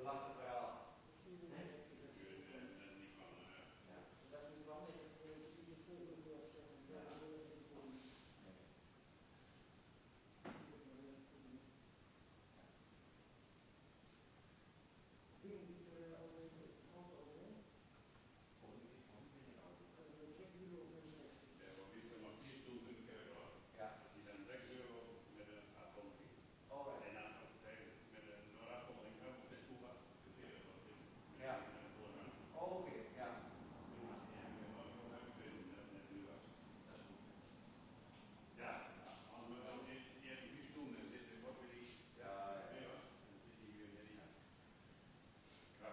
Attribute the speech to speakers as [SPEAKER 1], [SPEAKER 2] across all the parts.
[SPEAKER 1] lastig verhaal.
[SPEAKER 2] En die kan
[SPEAKER 3] ja. Dat is niet wel met de volgende woord zeggen. Ja, dat wil ik niet doen. Wie moet over de hand over?
[SPEAKER 2] Ja, maar wie er nog 4 stoelen in de kerk was.
[SPEAKER 1] Ja.
[SPEAKER 2] Die zijn €6 met een afkondiging.
[SPEAKER 1] Oh,
[SPEAKER 2] en dan met een afkondiging ook met de stoel accepteren.
[SPEAKER 1] Ja. Oh, oké, ja.
[SPEAKER 2] Ja, als we dan die hebben 4 stoelen en zitten, wordt weer die.
[SPEAKER 1] Ja,
[SPEAKER 2] En zit die weer niet.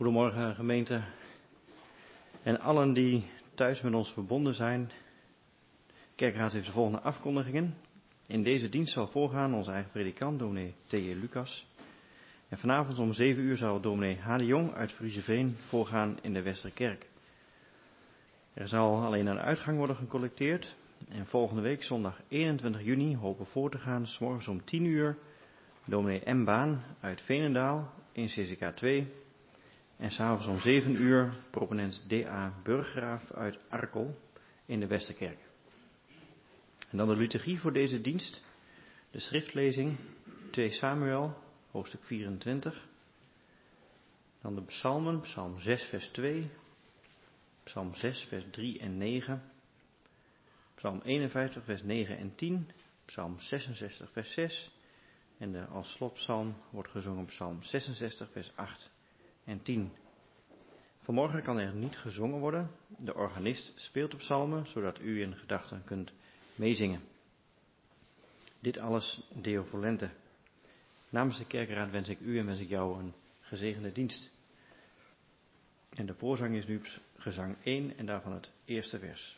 [SPEAKER 1] Goedemorgen gemeente en allen die thuis met ons verbonden zijn. De kerkraad heeft de volgende afkondigingen. In deze dienst zal voorgaan onze eigen predikant, dominee T.J. Lucas. En vanavond om 7 uur zal dominee H. de Jong uit Frieseveen voorgaan in de Westerkerk. Er zal alleen aan de uitgang worden gecollecteerd. En volgende week, zondag 21 juni, hopen voor te gaan, 's morgens om 10 uur, dominee M. Baan uit Veenendaal in CCK 2. En s'avonds om 7 uur, proponent D.A. Burggraaf uit Arkel in de Westerkerk. En dan de liturgie voor deze dienst. De schriftlezing 2 Samuel, hoofdstuk 24. Dan de psalmen, psalm 6 vers 2, psalm 6 vers 3 en 9, psalm 51 vers 9 en 10, psalm 66 vers 6 en de als slotpsalm wordt gezongen psalm 66 vers 8 en 10. Vanmorgen kan er niet gezongen worden. De organist speelt de psalmen, zodat u in gedachten kunt meezingen. Dit alles Deo volente. Namens de kerkraad wens ik u en wens ik jou een gezegende dienst. En de voorzang is nu gezang 1 en daarvan het eerste vers.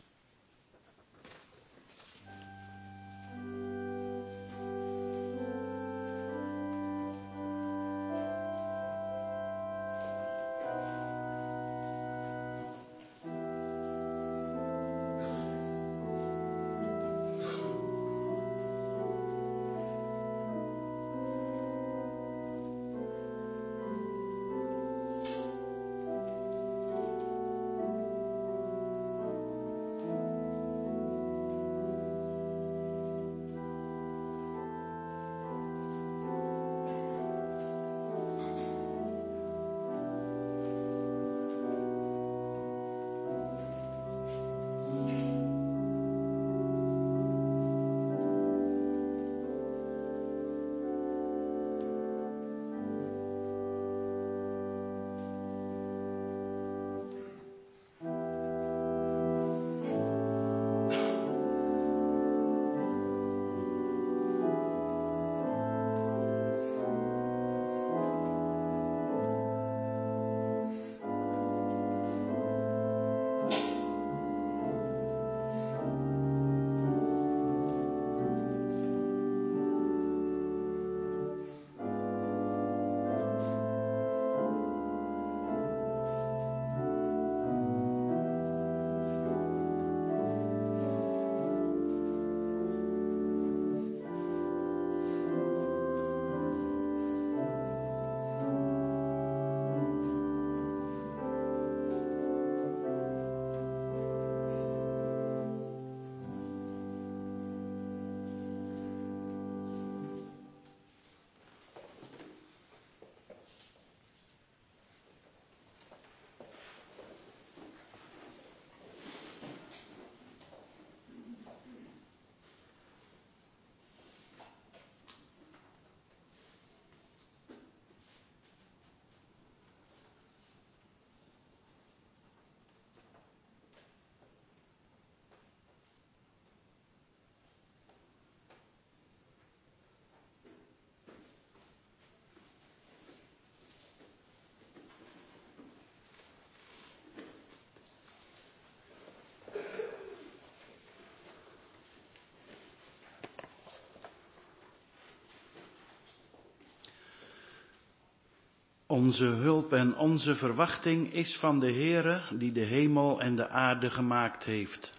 [SPEAKER 4] Onze hulp en onze verwachting is van de Heere, die de hemel en de aarde gemaakt heeft.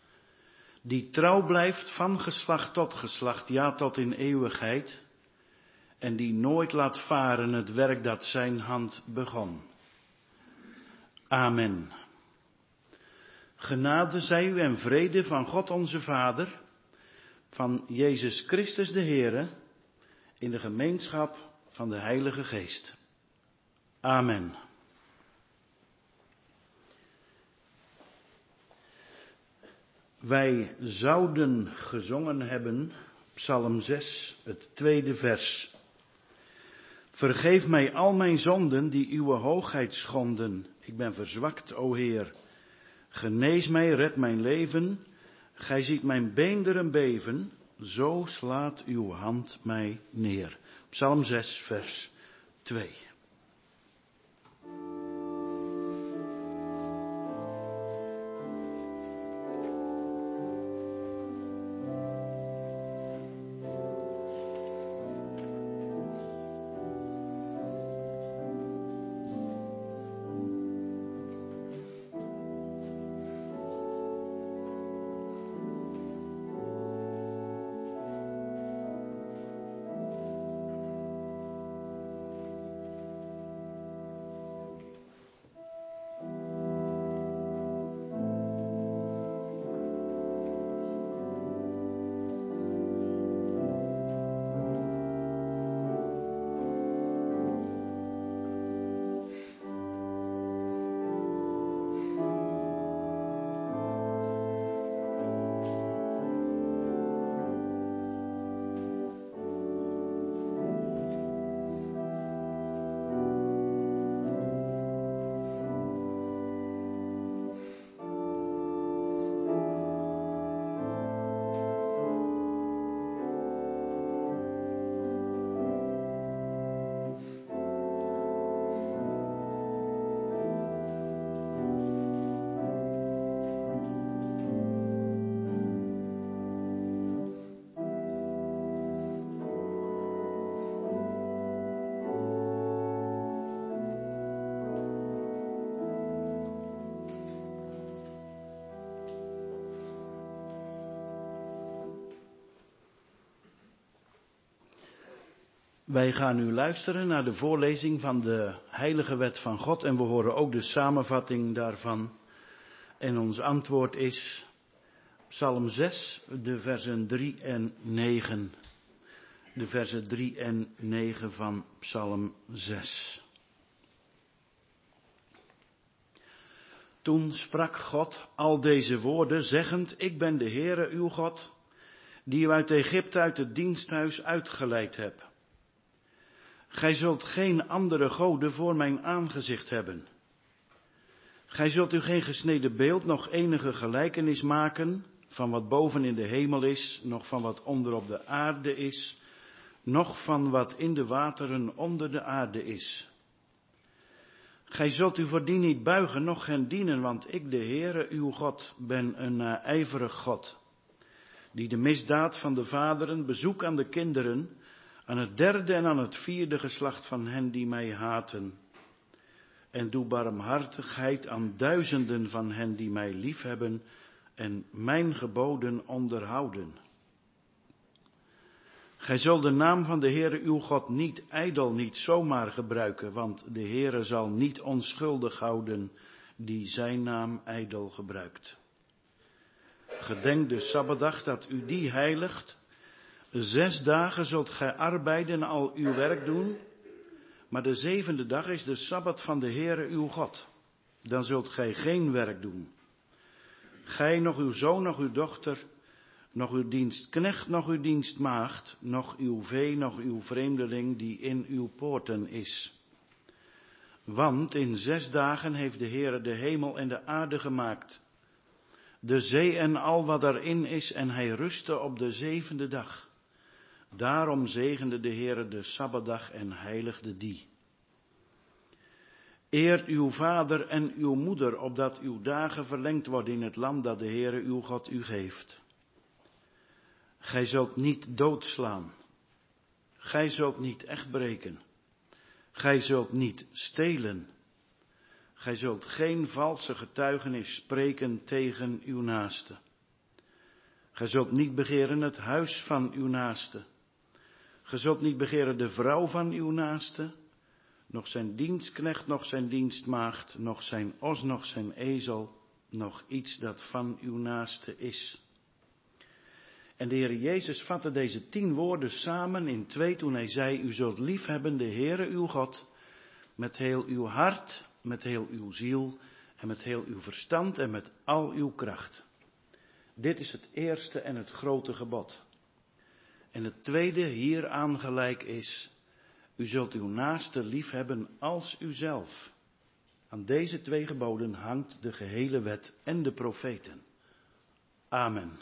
[SPEAKER 4] Die trouw blijft van geslacht tot geslacht, ja tot in eeuwigheid. En die nooit laat varen het werk dat zijn hand begon. Amen. Genade zij u en vrede van God onze Vader, van Jezus Christus de Heere, in de gemeenschap van de Heilige Geest. Amen. Wij zouden gezongen hebben, Psalm 6, het tweede vers. Vergeef mij al mijn zonden die uw hoogheid schonden. Ik ben verzwakt, o Heer. Genees mij, red mijn leven. Gij ziet mijn beenderen beven. Zo slaat uw hand mij neer. Psalm 6, vers 2. Wij gaan nu luisteren naar de voorlezing van de heilige wet van God en we horen ook de samenvatting daarvan. En ons antwoord is Psalm 6, de versen 3 en 9. De versen 3 en 9 van Psalm 6. Toen sprak God al deze woorden, zeggend, ik ben de Heere uw God, die u uit Egypte uit het diensthuis uitgeleid heb. Gij zult geen andere goden voor mijn aangezicht hebben. Gij zult u geen gesneden beeld, nog enige gelijkenis maken, van wat boven in de hemel is, nog van wat onder op de aarde is, nog van wat in de wateren onder de aarde is. Gij zult u voor die niet buigen, noch hen dienen, want ik, de Heere, uw God, ben een naijverig God, die de misdaad van de vaderen bezoek aan de kinderen, aan het derde en aan het vierde geslacht van hen die mij haten. En doe barmhartigheid aan duizenden van hen die mij liefhebben en mijn geboden onderhouden. Gij zult de naam van de Heere uw God niet ijdel, niet zomaar gebruiken, want de Heere zal niet onschuldig houden die zijn naam ijdel gebruikt. Gedenk de Sabbatdag dat u die heiligt. 6 dagen zult gij arbeiden en al uw werk doen, maar de 7e dag is de Sabbat van de Heere uw God. Dan zult gij geen werk doen. Gij, nog uw zoon, nog uw dochter, nog uw dienstknecht, nog uw dienstmaagd, nog uw vee, nog uw vreemdeling die in uw poorten is. Want in 6 dagen heeft de Heere de hemel en de aarde gemaakt, de zee en al wat daarin is, en hij rustte op de 7e dag. Daarom zegende de Heere de Sabbatdag en heiligde die. Eer uw vader en uw moeder, opdat uw dagen verlengd worden in het land dat de Heere uw God u geeft. Gij zult niet doodslaan. Gij zult niet echtbreken. Gij zult niet stelen. Gij zult geen valse getuigenis spreken tegen uw naaste. Gij zult niet begeren het huis van uw naaste. Gij zult niet begeren de vrouw van uw naaste, nog zijn dienstknecht, nog zijn dienstmaagd, nog zijn os, nog zijn ezel, nog iets dat van uw naaste is. En de Heer Jezus vatte deze 10 woorden samen in 2 toen hij zei, u zult liefhebben de Heere uw God met heel uw hart, met heel uw ziel en met heel uw verstand en met al uw kracht. Dit is het eerste en het grote gebod. En het tweede hieraan gelijk is, u zult uw naaste liefhebben als uzelf. Aan deze 2 geboden hangt de gehele wet en de profeten. Amen.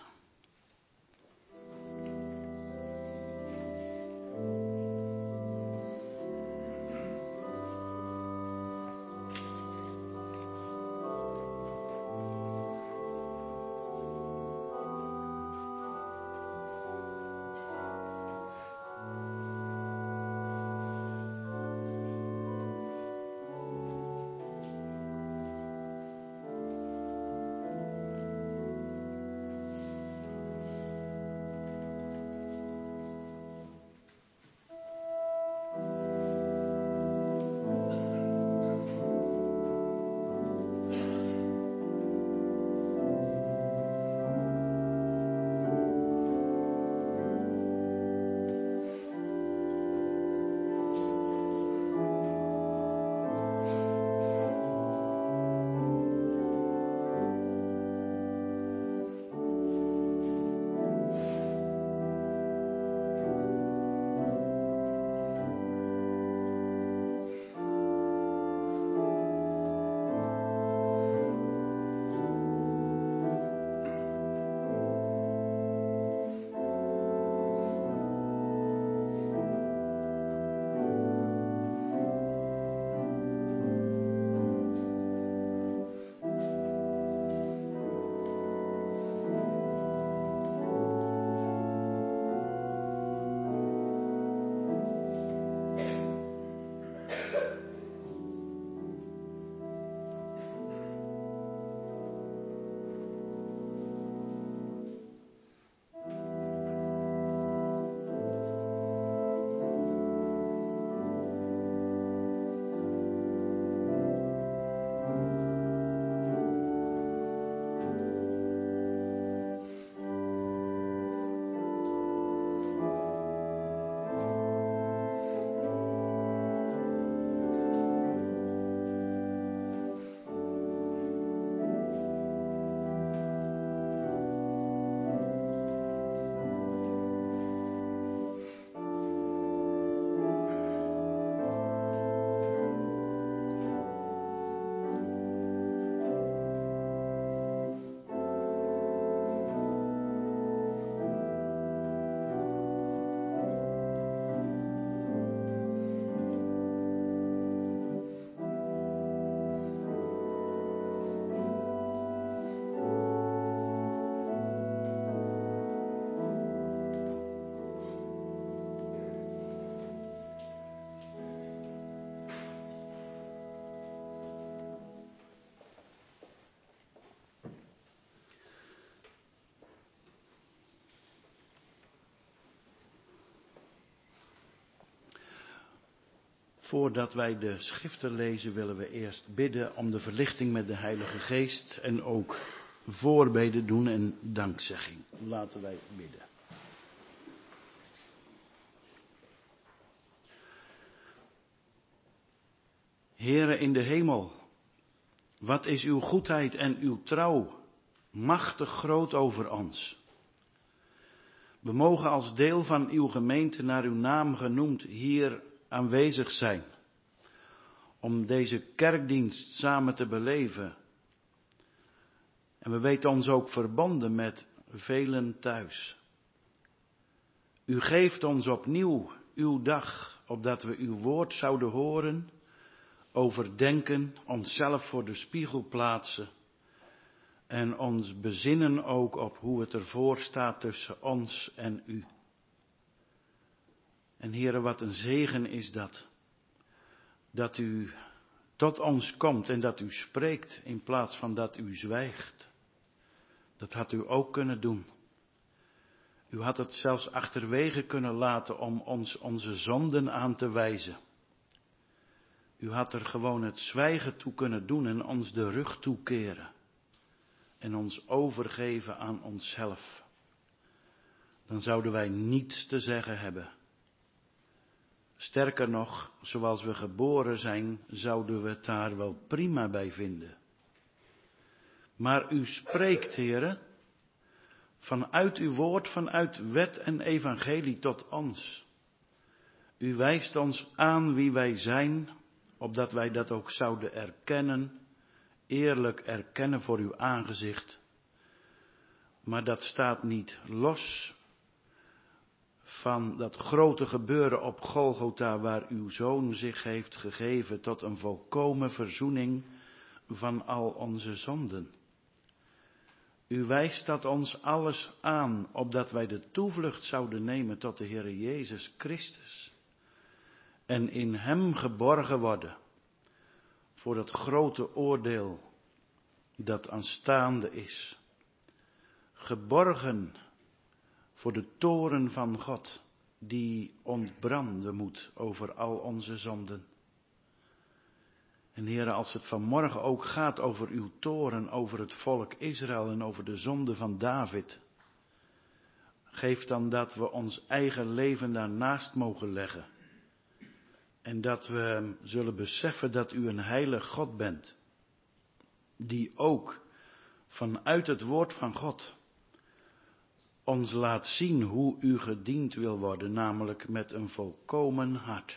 [SPEAKER 4] Voordat wij de schriften lezen willen we eerst bidden om de verlichting met de Heilige Geest en ook voorbeden doen en dankzegging. Laten wij bidden. Heere in de hemel, wat is uw goedheid en uw trouw machtig groot over ons. We mogen als deel van uw gemeente naar uw naam genoemd hier aanwezig zijn. Om deze kerkdienst samen te beleven. En we weten ons ook verbonden met velen thuis. U geeft ons opnieuw uw dag, opdat we uw woord zouden horen, overdenken, onszelf voor de spiegel plaatsen. En ons bezinnen ook op hoe het ervoor staat tussen ons en u. En Heere, wat een zegen is dat. Dat u tot ons komt en dat u spreekt in plaats van dat u zwijgt. Dat had u ook kunnen doen. U had het zelfs achterwege kunnen laten om ons onze zonden aan te wijzen. U had er gewoon het zwijgen toe kunnen doen en ons de rug toekeren. En ons overgeven aan onszelf. Dan zouden wij niets te zeggen hebben. Sterker nog, zoals we geboren zijn, zouden we het daar wel prima bij vinden. Maar u spreekt, Heere, vanuit uw woord, vanuit wet en evangelie tot ons. U wijst ons aan wie wij zijn, opdat wij dat ook zouden erkennen, eerlijk erkennen voor uw aangezicht. Maar dat staat niet los van dat grote gebeuren op Golgotha, waar uw Zoon zich heeft gegeven tot een volkomen verzoening van al onze zonden. U wijst dat ons alles aan, opdat wij de toevlucht zouden nemen tot de Heere Jezus Christus. En in hem geborgen worden voor dat grote oordeel dat aanstaande is. Geborgen voor de toorn van God die ontbranden moet over al onze zonden. En Heere, als het vanmorgen ook gaat over uw toorn, over het volk Israël en over de zonde van David. Geef dan dat we ons eigen leven daarnaast mogen leggen. En dat we zullen beseffen dat u een heilig God bent. Die ook vanuit het woord van God ons laat zien hoe u gediend wil worden, namelijk met een volkomen hart.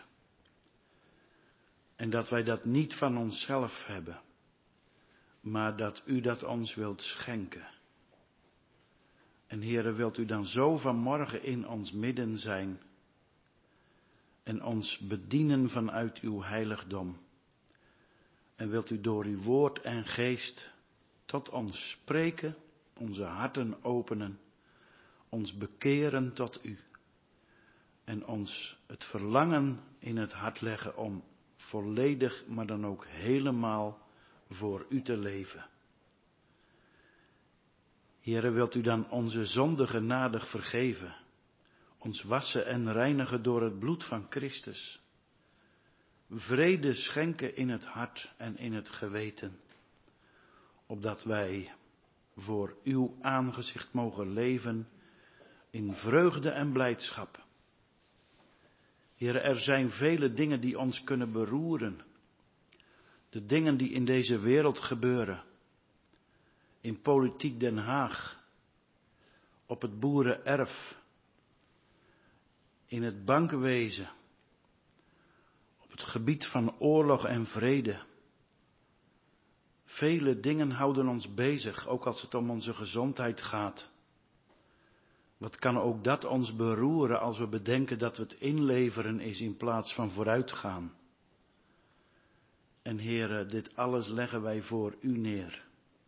[SPEAKER 4] En dat wij dat niet van onszelf hebben, maar dat u dat ons wilt schenken. En Heere, wilt u dan zo vanmorgen in ons midden zijn en ons bedienen vanuit uw heiligdom. En wilt u door uw woord en geest tot ons spreken, onze harten openen, ons bekeren tot u. En ons het verlangen in het hart leggen om volledig, maar dan ook helemaal voor u te leven. Heere, wilt u dan onze zonde genadig vergeven, ons wassen en reinigen door het bloed van Christus. Vrede schenken in het hart en in het geweten, opdat wij voor uw aangezicht mogen leven in vreugde en blijdschap. Heere, er zijn vele dingen die ons kunnen beroeren. De dingen die in deze wereld gebeuren. In politiek Den Haag. Op het boerenerf. In het bankenwezen. Op het gebied van oorlog en vrede. Vele dingen houden ons bezig, ook als het om onze gezondheid gaat. Wat kan ook dat ons beroeren als we bedenken dat we het inleveren is in plaats van vooruitgaan. En Heere, dit alles leggen wij voor u neer.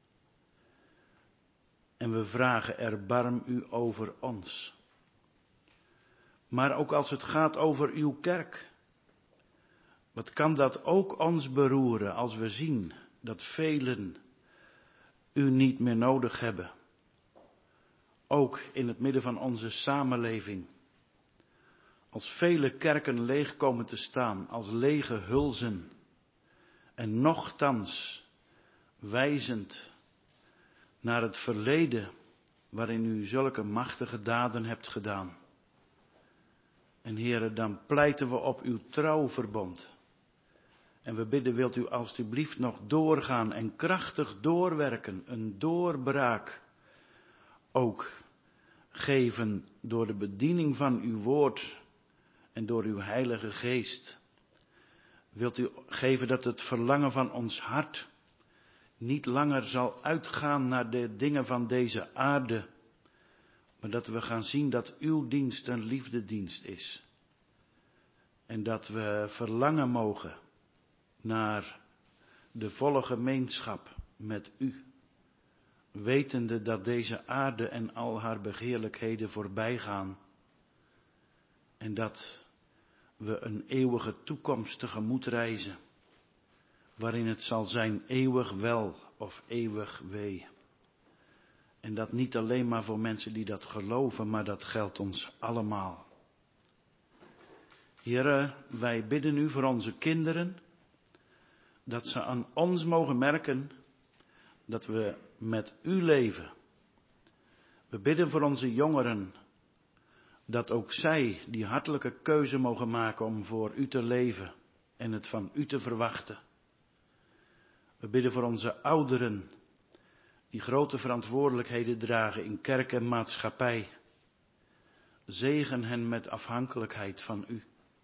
[SPEAKER 4] En we vragen erbarm u over ons. Maar ook als het gaat over uw kerk. Wat kan dat ook ons beroeren als we zien dat velen u niet meer nodig hebben. Ook in het midden van onze samenleving. Als vele kerken leeg komen te staan, als lege hulzen. En nochtans wijzend naar het verleden waarin u zulke machtige daden hebt gedaan. En Heere, dan pleiten we op uw trouwverbond. En we bidden, wilt u alstublieft nog doorgaan en krachtig doorwerken, een doorbraak ook geven door de bediening van uw woord en door uw Heilige Geest. Wilt u geven dat het verlangen van ons hart niet langer zal uitgaan naar de dingen van deze aarde, maar dat we gaan zien dat uw dienst een liefdedienst is. En dat we verlangen mogen naar de volle gemeenschap met u, wetende dat deze aarde en al haar begeerlijkheden voorbij gaan en dat we een eeuwige toekomst tegemoet reizen, waarin het zal zijn eeuwig wel of eeuwig wee. En dat niet alleen maar voor mensen die dat geloven, maar dat geldt ons allemaal. Heere, wij bidden u voor onze kinderen, dat ze aan ons mogen merken dat we met u leven. We bidden voor onze jongeren, dat ook zij die hartelijke keuze mogen maken om voor u te leven en het van u te verwachten. We bidden voor onze ouderen, die grote verantwoordelijkheden dragen in kerk en maatschappij. Zegen hen met afhankelijkheid van u.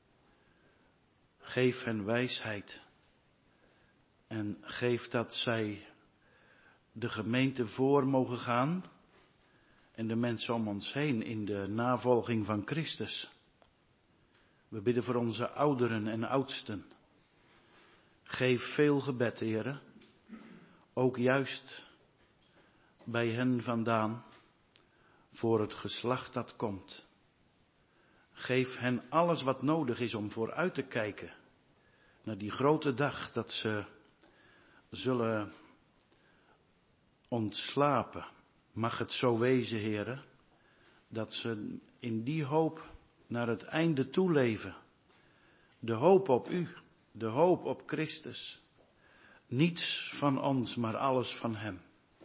[SPEAKER 4] Geef hen wijsheid. En geef dat zij de gemeente voor mogen gaan en de mensen om ons heen in de navolging van Christus. We bidden voor onze ouderen en oudsten. Geef veel gebed, Heere, ook juist bij hen vandaan, voor het geslacht dat komt. Geef hen alles wat nodig is om vooruit te kijken naar die grote dag dat ze zullen ontslapen. Mag het zo wezen, Heere, dat ze in die hoop naar het einde toe leven. De hoop op u, de hoop op Christus. Niets van ons, maar alles van hem.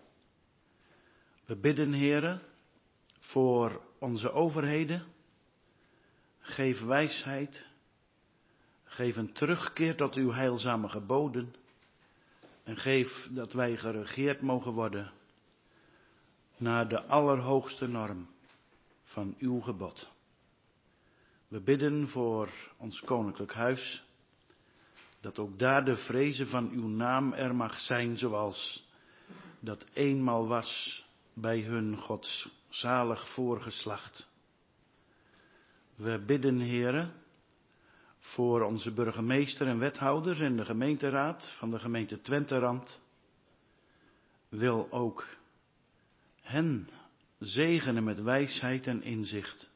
[SPEAKER 4] We bidden, Heere, voor onze overheden. Geef wijsheid. Geef een terugkeer tot uw heilzame geboden. En geef dat wij geregeerd mogen worden naar de allerhoogste norm van uw gebod. We bidden voor ons koninklijk huis, dat ook daar de vrezen van uw naam er mag zijn, zoals dat eenmaal was bij hun godzalig voorgeslacht. We bidden, Heere, voor onze burgemeester en wethouders en de gemeenteraad van de gemeente Twenterand. Wil ook hen zegenen met wijsheid en inzicht.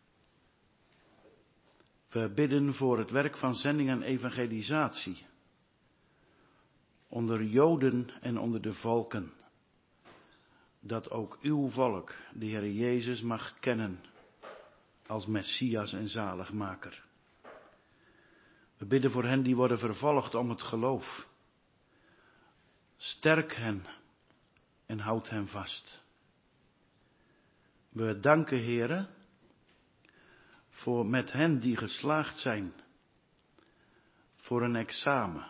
[SPEAKER 4] We bidden voor het werk van zending en evangelisatie. Onder Joden en onder de volken. Dat ook uw volk de Heer Jezus mag kennen als Messias en zaligmaker. We bidden voor hen die worden vervolgd om het geloof. Sterk hen en houd hen vast. We danken, Heere, voor met hen die geslaagd zijn voor een examen.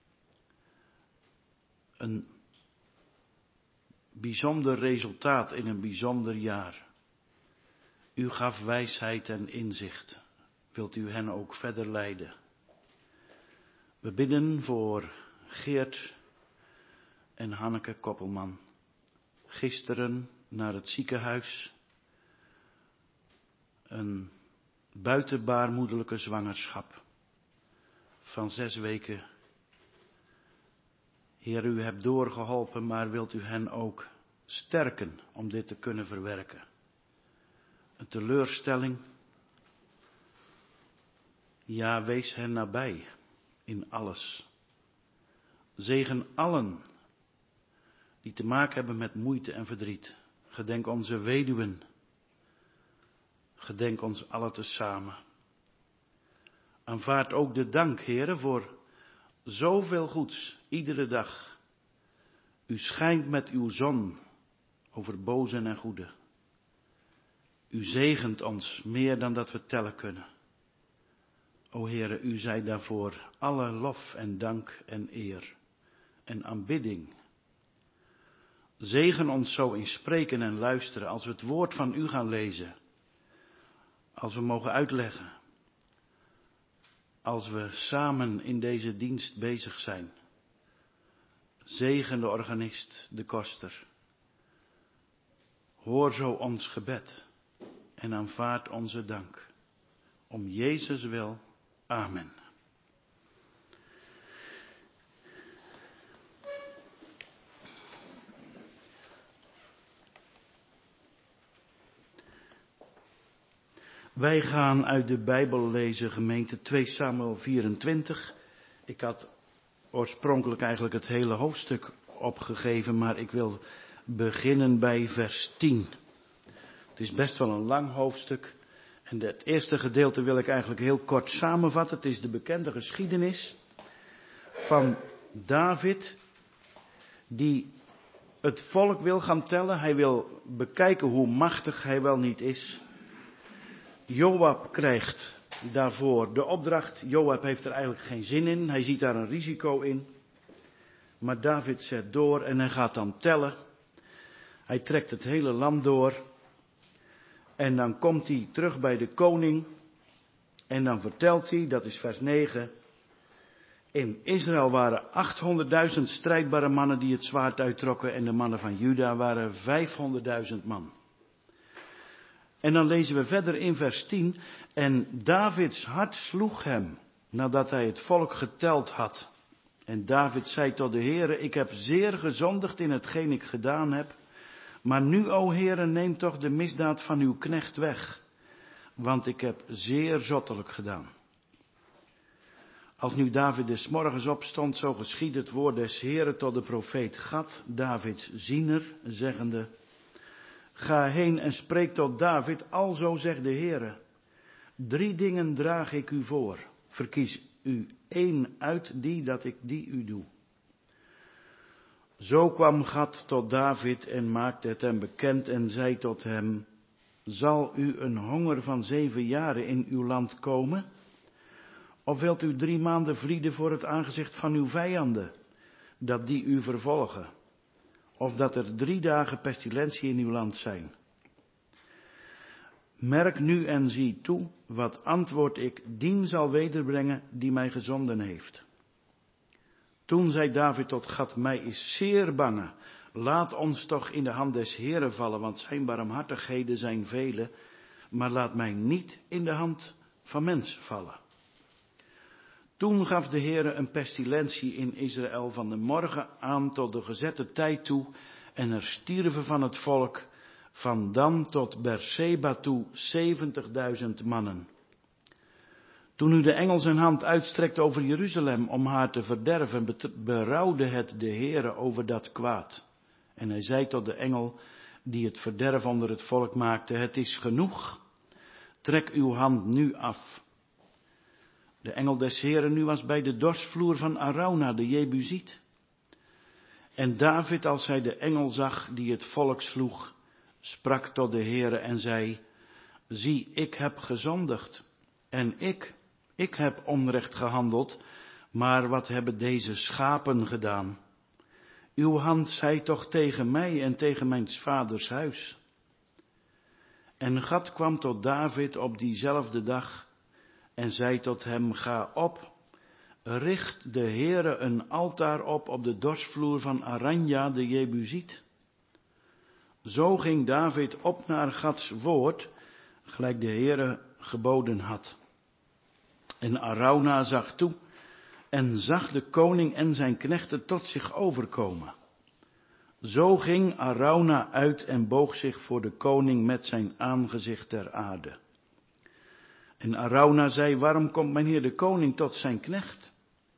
[SPEAKER 4] Een bijzonder resultaat in een bijzonder jaar. U gaf wijsheid en inzicht. Wilt u hen ook verder leiden? We bidden voor Geert en Hanneke Koppelman. Gisteren naar het ziekenhuis. Een buitenbaarmoederlijke zwangerschap van 6 weken. Heer, u hebt doorgeholpen, maar wilt u hen ook sterken om dit te kunnen verwerken? Een teleurstelling? Ja, wees hen nabij in alles. Zegen allen die te maken hebben met moeite en verdriet. Gedenk onze weduwen. Gedenk ons allen tezamen. Aanvaard ook de dank, Heere, voor zoveel goeds, iedere dag. U schijnt met uw zon over bozen en goede. U zegent ons meer dan dat we tellen kunnen. O Heere, u zij daarvoor alle lof en dank en eer en aanbidding. Zegen ons zo in spreken en luisteren als we het woord van u gaan lezen. Als we mogen uitleggen. Als we samen in deze dienst bezig zijn. Zegen de organist, de koster. Hoor zo ons gebed en aanvaard onze dank. Om Jezus wil. Amen. Wij gaan uit de Bijbel lezen, gemeente 2 Samuel 24. Ik had oorspronkelijk eigenlijk het hele hoofdstuk opgegeven, maar ik wil beginnen bij vers 10. Het is best wel een lang hoofdstuk. En het eerste gedeelte wil ik eigenlijk heel kort samenvatten. Het is de bekende geschiedenis van David, die het volk wil gaan tellen. Hij wil bekijken hoe machtig hij wel niet is. Joab krijgt daarvoor de opdracht. Joab heeft er eigenlijk geen zin in. Hij ziet daar een risico in. Maar David zet door en hij gaat dan tellen. Hij trekt het hele land door. En dan komt hij terug bij de koning. En dan vertelt hij, dat is vers 9. In Israël waren 800.000 strijdbare mannen die het zwaard uittrokken. En de mannen van Juda waren 500.000 man. En dan lezen we verder in vers 10. En Davids hart sloeg hem nadat hij het volk geteld had. En David zei tot de Heere, ik heb zeer gezondigd in hetgeen ik gedaan heb. Maar nu, o Heere, neem toch de misdaad van uw knecht weg. Want ik heb zeer zottelijk gedaan. Als nu David des morgens opstond, zo geschiedde het woord des Heere tot de profeet Gad, Davids ziener, zeggende, ga heen en spreek tot David, alzo zegt de Heere. 3 dingen draag ik u voor. Verkies u 1 uit dat ik die u doe. Zo kwam Gad tot David en maakte het hem bekend en zei tot hem, zal u een honger van 7 jaren in uw land komen? Of wilt u 3 maanden vlieden voor het aangezicht van uw vijanden, dat die u vervolgen? Of dat er 3 dagen pestilentie in uw land zijn? Merk nu en zie toe, wat antwoord ik dien zal wederbrengen die mij gezonden heeft. Toen zei David tot Gad, mij is zeer bange. Laat ons toch in de hand des Heeren vallen, want zijn barmhartigheden zijn vele. Maar laat mij niet in de hand van mens vallen. Toen gaf de Heere een pestilentie in Israël van de morgen aan tot de gezette tijd toe. En er stierven van het volk van Dan tot Berseba toe 70.000 mannen. Toen nu de engel zijn hand uitstrekt over Jeruzalem om haar te verderven, berouwde het de Heere over dat kwaad. En hij zei tot de engel die het verderf onder het volk maakte, het is genoeg, trek uw hand nu af. De engel des Heeren nu was bij de dorsvloer van Arauna, de Jebusiet. En David, als hij de engel zag die het volk sloeg, sprak tot de Heere en zei, zie, ik heb gezondigd en ik heb onrecht gehandeld, maar wat hebben deze schapen gedaan? Uw hand zei toch tegen mij en tegen mijn vaders huis. En Gad kwam tot David op diezelfde dag en zei tot hem, ga op, richt de Heere een altaar op de dorsvloer van Aranja de Jebusiet. Zo ging David op naar Gads woord, gelijk de Heere geboden had. En Arauna zag toe en zag de koning en zijn knechten tot zich overkomen. Zo ging Arauna uit en boog zich voor de koning met zijn aangezicht ter aarde. En Arauna zei, waarom komt mijn heer de koning tot zijn knecht?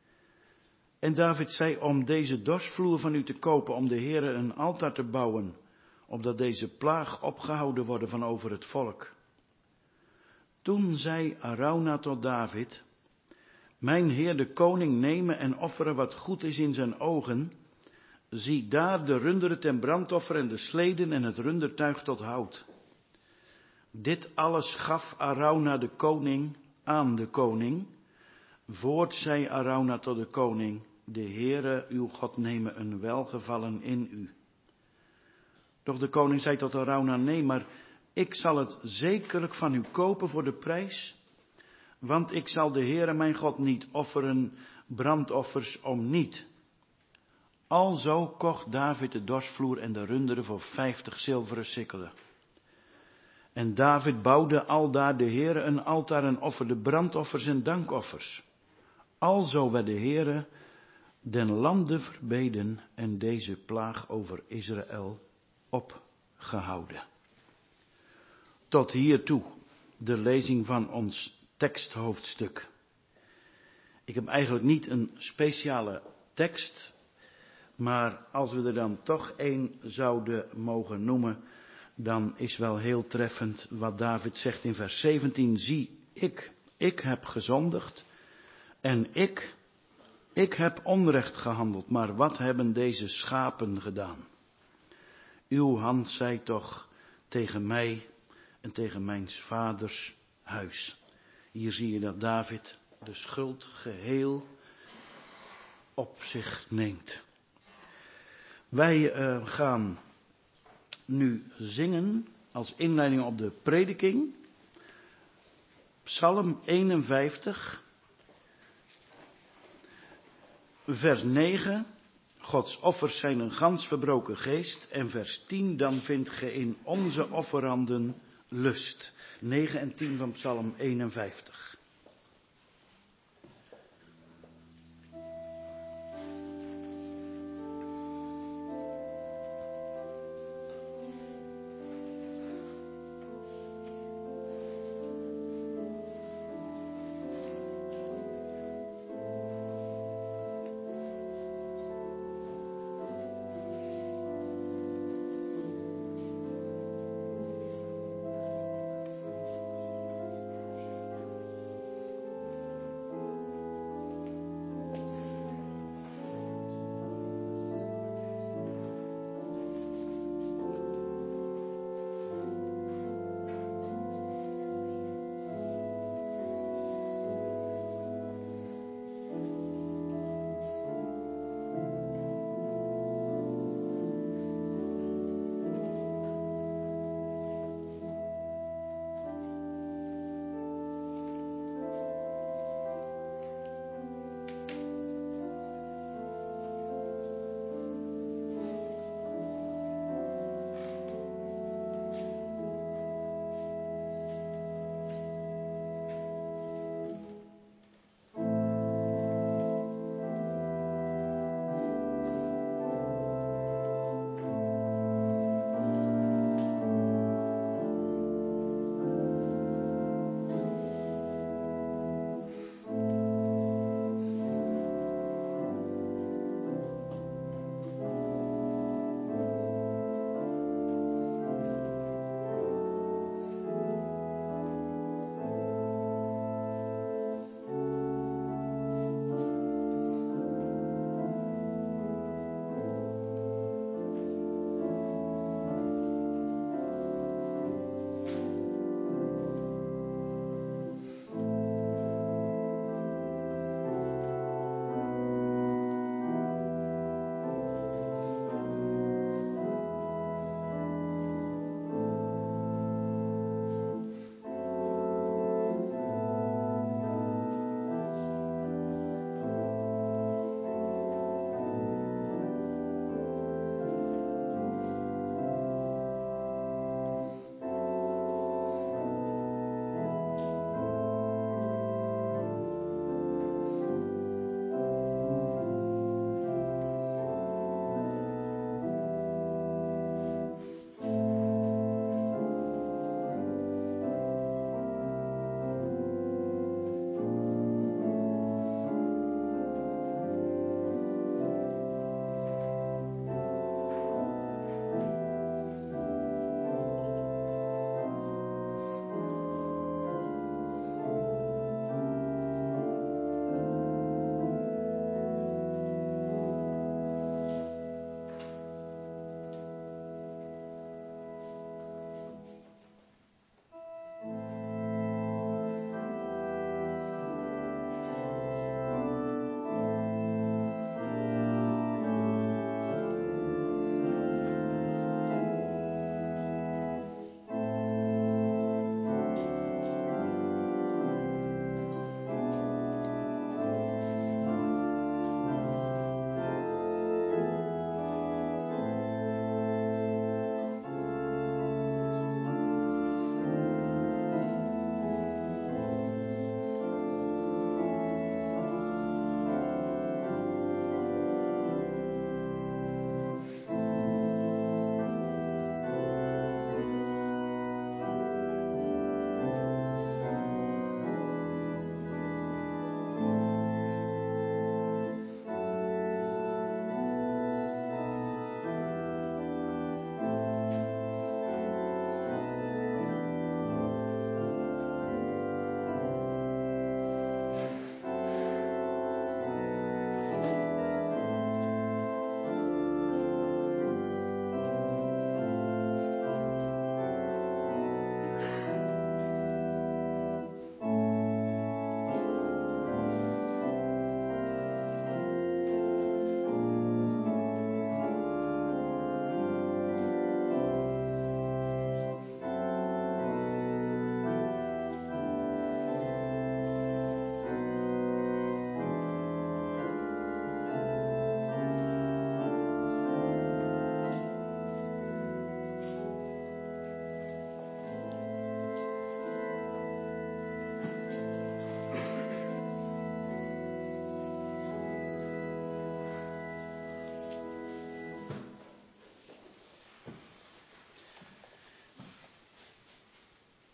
[SPEAKER 4] En David zei, om deze dorsvloer van u te kopen, om de Heere een altaar te bouwen, opdat deze plaag opgehouden worden van over het volk. Toen zei Arauna tot David, Mijn Heer de koning nemen en offeren wat goed is in zijn ogen. Zie daar de runderen ten brandoffer en de sleden en het rundertuig tot hout. Dit alles gaf Arauna de koning aan de koning. Voort zei Arauna tot de koning, de Heere uw God nemen een welgevallen in u. Doch de koning zei tot Arauna, nee, maar ik zal het zekerlijk van u kopen voor de prijs. Want ik zal de Heere mijn God niet offeren brandoffers om niet. Alzo kocht David de dorsvloer en de runderen voor 50 zilveren sikkelen. En David bouwde aldaar de Heere een altaar en offerde brandoffers en dankoffers. Alzo werd de Heere den lande verbeden en deze plaag over Israël opgehouden. Tot hiertoe de lezing van ons teksthoofdstuk. Ik heb eigenlijk niet een speciale tekst, maar als we er dan toch één zouden mogen noemen, dan is wel heel treffend wat David zegt in vers 17. Zie, ik heb gezondigd en ik heb onrecht gehandeld, maar wat hebben deze schapen gedaan? Uw hand zei toch tegen mij en tegen mijn vaders huis. Hier zie je dat David de schuld geheel op zich neemt. Wij gaan nu zingen als inleiding op de prediking. Psalm 51, vers 9. Gods offers zijn een gans verbroken geest. En vers 10, dan vindt ge in onze offeranden lust. 9 en 10 van Psalm 51.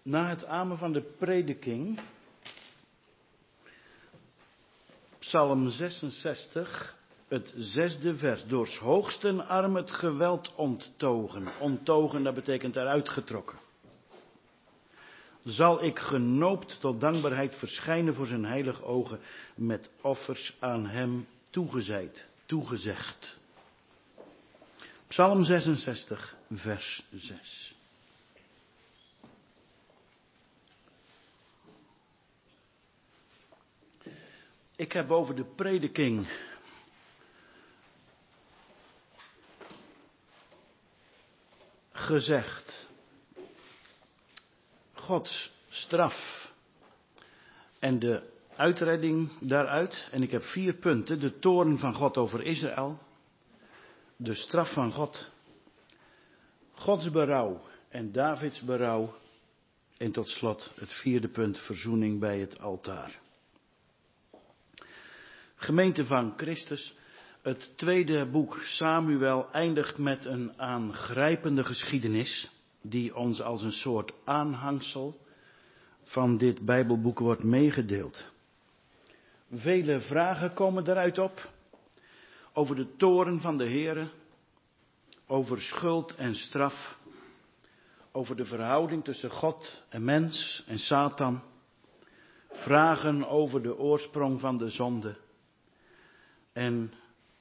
[SPEAKER 4] Na het amen van de prediking, Psalm 66, het 6e vers. Doors hoogsten arm het geweld onttogen. Onttogen, dat betekent eruit getrokken. Zal ik genoopt tot dankbaarheid verschijnen voor zijn heilige ogen, met offers aan hem toegezegd. Psalm 66, vers 6. Ik heb over de prediking gezegd, Gods straf en de uitredding daaruit. En ik heb 4 punten. De toorn van God over Israël, de straf van God, Gods berouw en Davids berouw. En tot slot het 4e punt, verzoening bij het altaar. Gemeente van Christus, het 2e boek Samuel eindigt met een aangrijpende geschiedenis die ons als een soort aanhangsel van dit Bijbelboek wordt meegedeeld. Vele vragen komen daaruit op, over de toorn van de Heere, over schuld en straf, over de verhouding tussen God en mens en Satan, vragen over de oorsprong van de zonde. En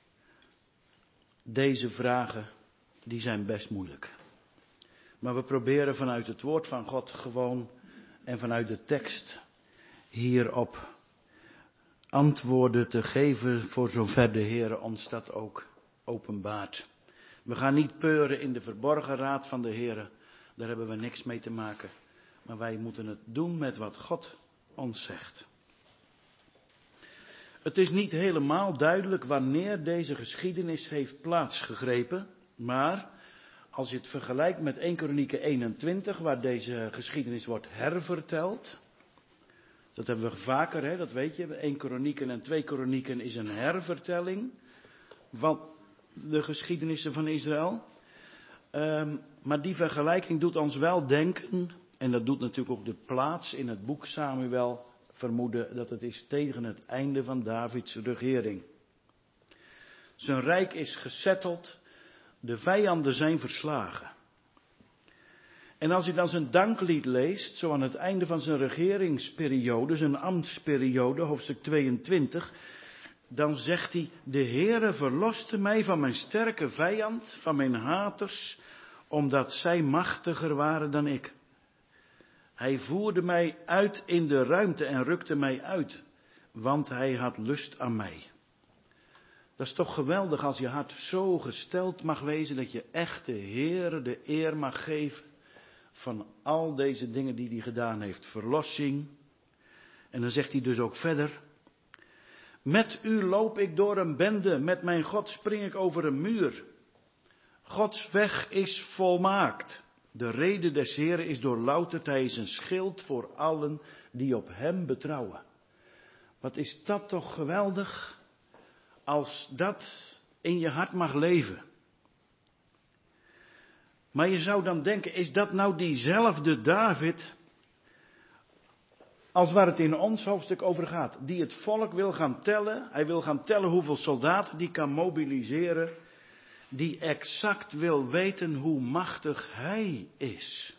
[SPEAKER 4] deze vragen, die zijn best moeilijk. Maar we proberen vanuit het woord van God gewoon en vanuit de tekst hierop antwoorden te geven voor zover de Heer ons dat ook openbaart. We gaan niet peuren in de verborgen raad van de Heer, daar hebben we niks mee te maken. Maar wij moeten het doen met wat God ons zegt. Het is niet helemaal duidelijk wanneer deze geschiedenis heeft plaatsgegrepen, maar als je het vergelijkt met 1 Kronieken 21, waar deze geschiedenis wordt herverteld, dat hebben we vaker, hè, dat weet je, 1 Kronieken en 2 Kronieken is een hervertelling van de geschiedenissen van Israël. Maar die vergelijking doet ons wel denken, en dat doet natuurlijk ook de plaats in het boek Samuel vermoeden, dat het is tegen het einde van Davids regering. Zijn rijk is gesetteld, de vijanden zijn verslagen. En als je dan zijn danklied leest, zo aan het einde van zijn regeringsperiode, zijn ambtsperiode, hoofdstuk 22, dan zegt hij, de Heere verloste mij van mijn sterke vijand, van mijn haters, omdat zij machtiger waren dan ik. Hij voerde mij uit in de ruimte en rukte mij uit, want hij had lust aan mij. Dat is toch geweldig als je hart zo gesteld mag wezen dat je echt de Heere de eer mag geven van al deze dingen die hij gedaan heeft. Verlossing. En dan zegt hij dus ook verder. Met u loop ik door een bende, met mijn God spring ik over een muur. Gods weg is volmaakt. De rede des Heren is doorlouterd, hij is een schild voor allen die op hem betrouwen. Wat is dat toch geweldig, als dat in je hart mag leven. Maar je zou dan denken, is dat nou diezelfde David, als waar het in ons hoofdstuk over gaat, die het volk wil gaan tellen, hij wil gaan tellen hoeveel soldaten die kan mobiliseren, die exact wil weten hoe machtig hij is.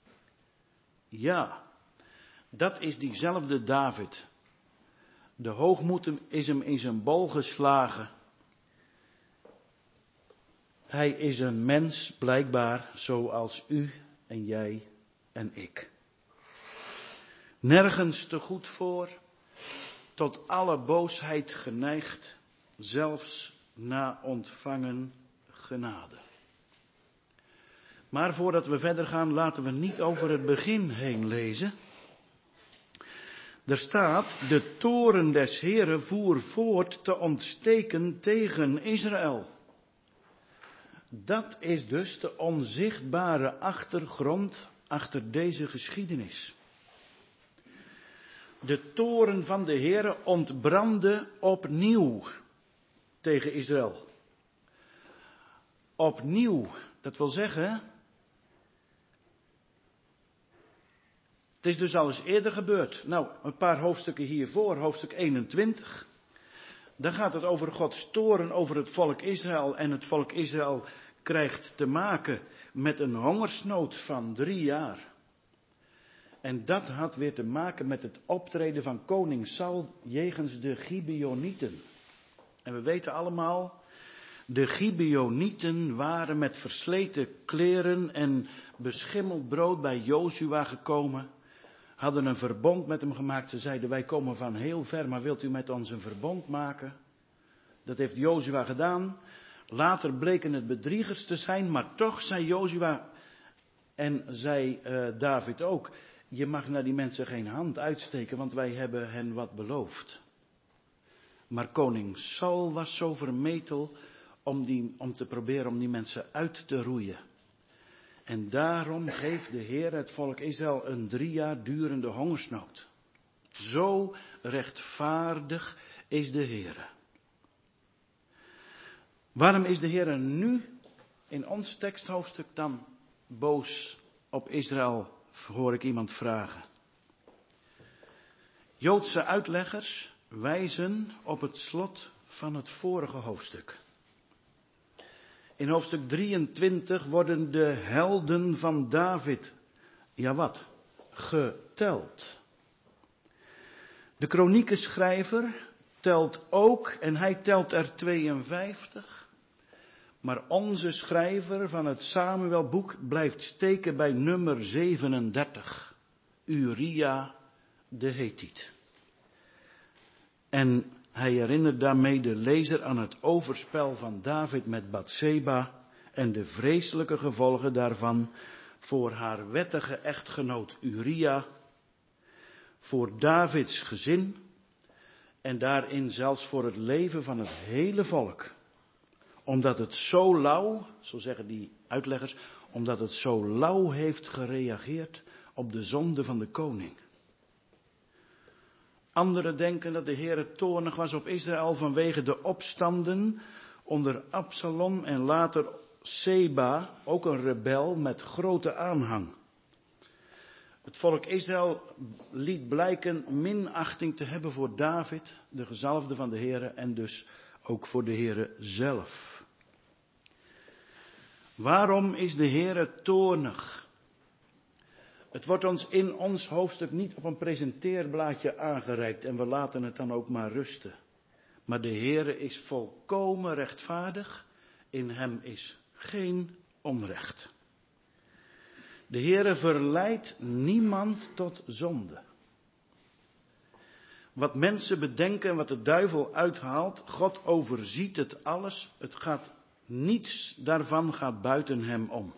[SPEAKER 4] Ja, dat is diezelfde David. De hoogmoed is hem in zijn bol geslagen. Hij is een mens blijkbaar zoals u en jij en ik. Nergens te goed voor, tot alle boosheid geneigd, zelfs na ontvangen genade. Maar voordat we verder gaan, laten we niet over het begin heen lezen. Er staat, de toren des Heren voer voort te ontsteken tegen Israël. Dat is dus de onzichtbare achtergrond achter deze geschiedenis. De toren van de Heere ontbrandde opnieuw tegen Israël. Opnieuw, dat wil zeggen, is dus al eens eerder gebeurd. Nou, een paar hoofdstukken hiervoor, hoofdstuk 21. Daar gaat het over Gods toorn over het volk Israël. En het volk Israël krijgt te maken met een hongersnood van 3 jaar. En dat had weer te maken met het optreden van koning Saul jegens de Gibeonieten. En we weten allemaal, de Gibeonieten waren met versleten kleren en beschimmeld brood bij Jozua gekomen. Hadden een verbond met hem gemaakt. Ze zeiden, wij komen van heel ver, maar wilt u met ons een verbond maken? Dat heeft Jozua gedaan. Later bleken het bedriegers te zijn, maar toch zei Jozua en zei David ook, je mag naar die mensen geen hand uitsteken, want wij hebben hen wat beloofd. Maar koning Saul was zo vermetel om te proberen om die mensen uit te roeien. En daarom geeft de Heer het volk Israël een 3 jaar durende hongersnood. Zo rechtvaardig is de Heer. Waarom is de Heer nu in ons teksthoofdstuk dan boos op Israël, hoor ik iemand vragen. Joodse uitleggers wijzen op het slot van het vorige hoofdstuk. In hoofdstuk 23 worden de helden van David, geteld. De kroniekschrijver telt ook en hij telt er 52. Maar onze schrijver van het Samuelboek blijft steken bij nummer 37. Uria de Hethiet. En hij herinnert daarmee de lezer aan het overspel van David met Batseba en de vreselijke gevolgen daarvan voor haar wettige echtgenoot Uria, voor Davids gezin en daarin zelfs voor het leven van het hele volk. Omdat het zo lauw, zo zeggen die uitleggers, omdat het zo lauw heeft gereageerd op de zonde van de koning. Anderen denken dat de Heer toornig was op Israël vanwege de opstanden onder Absalom en later Seba, ook een rebel met grote aanhang. Het volk Israël liet blijken minachting te hebben voor David, de gezalfde van de Heer, en dus ook voor de Heer zelf. Waarom is de Heer toornig? Het wordt ons in ons hoofdstuk niet op een presenteerblaadje aangereikt en we laten het dan ook maar rusten. Maar de Heer is volkomen rechtvaardig, in hem is geen onrecht. De Heer verleidt niemand tot zonde. Wat mensen bedenken en wat de duivel uithaalt, God overziet het alles. Niets daarvan gaat buiten hem om.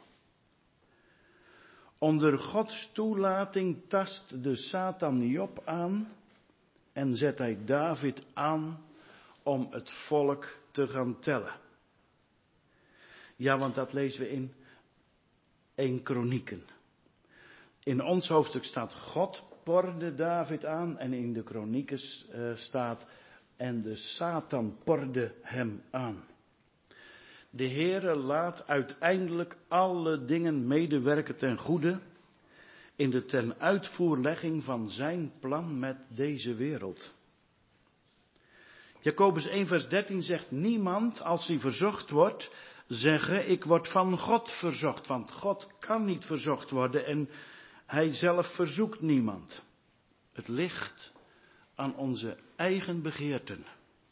[SPEAKER 4] Onder Gods toelating tast de Satan Job aan en zet hij David aan om het volk te gaan tellen. Ja, want dat lezen we in 1 Kronieken. In ons hoofdstuk staat God porde David aan en in de Kronieken staat en de Satan porde hem aan. De Heere laat uiteindelijk alle dingen medewerken ten goede in de tenuitvoerlegging van zijn plan met deze wereld. Jacobus 1 vers 13 zegt niemand als hij verzocht wordt zeggen ik word van God verzocht, want God kan niet verzocht worden en hij zelf verzoekt niemand. Het ligt aan onze eigen begeerten.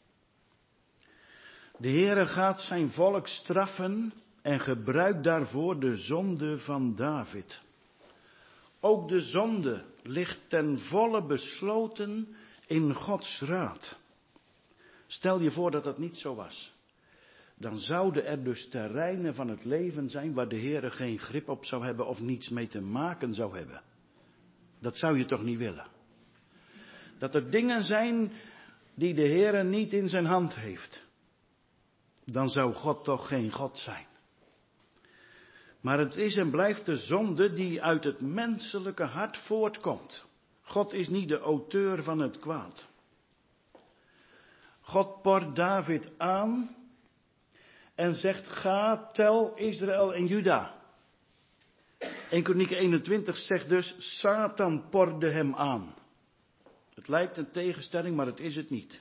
[SPEAKER 4] De Heere gaat zijn volk straffen en gebruikt daarvoor de zonde van David. Ook de zonde ligt ten volle besloten in Gods raad. Stel je voor dat dat niet zo was. Dan zouden er dus terreinen van het leven zijn waar de Heere geen grip op zou hebben of niets mee te maken zou hebben. Dat zou je toch niet willen? Dat er dingen zijn die de Heere niet in zijn hand heeft. Dan zou God toch geen God zijn. Maar het is en blijft de zonde die uit het menselijke hart voortkomt. God is niet de auteur van het kwaad. God port David aan en zegt: ga, tel Israël en Juda. 1 Kronieken 21 zegt dus, Satan porde hem aan. Het lijkt een tegenstelling, maar het is het niet.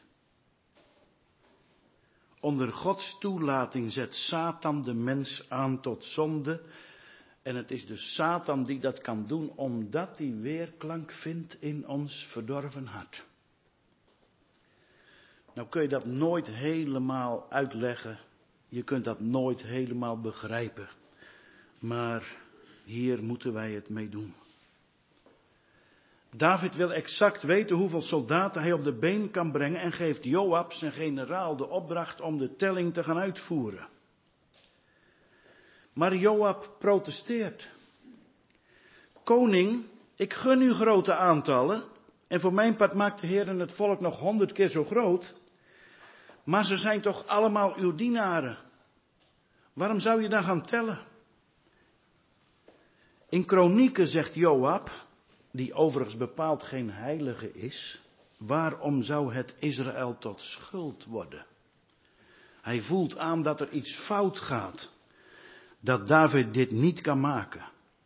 [SPEAKER 4] Onder Gods toelating zet Satan de mens aan tot zonde. En het is dus Satan die dat kan doen, omdat hij weerklank vindt in ons verdorven hart. Nou kun je dat nooit helemaal uitleggen. Je kunt dat nooit helemaal begrijpen. Maar hier moeten wij het mee doen. David wil exact weten hoeveel soldaten hij op de been kan brengen en geeft Joab, zijn generaal, de opdracht om de telling te gaan uitvoeren. Maar Joab protesteert. Koning, ik gun u grote aantallen en voor mijn part maakt de Heer het volk nog 100 keer zo groot. Maar ze zijn toch allemaal uw dienaren. Waarom zou je dan gaan tellen? In Kronieken zegt Joab, die overigens bepaald geen heilige is, waarom zou het Israël tot schuld worden? Hij voelt aan dat er iets fout gaat, dat David dit niet kan maken.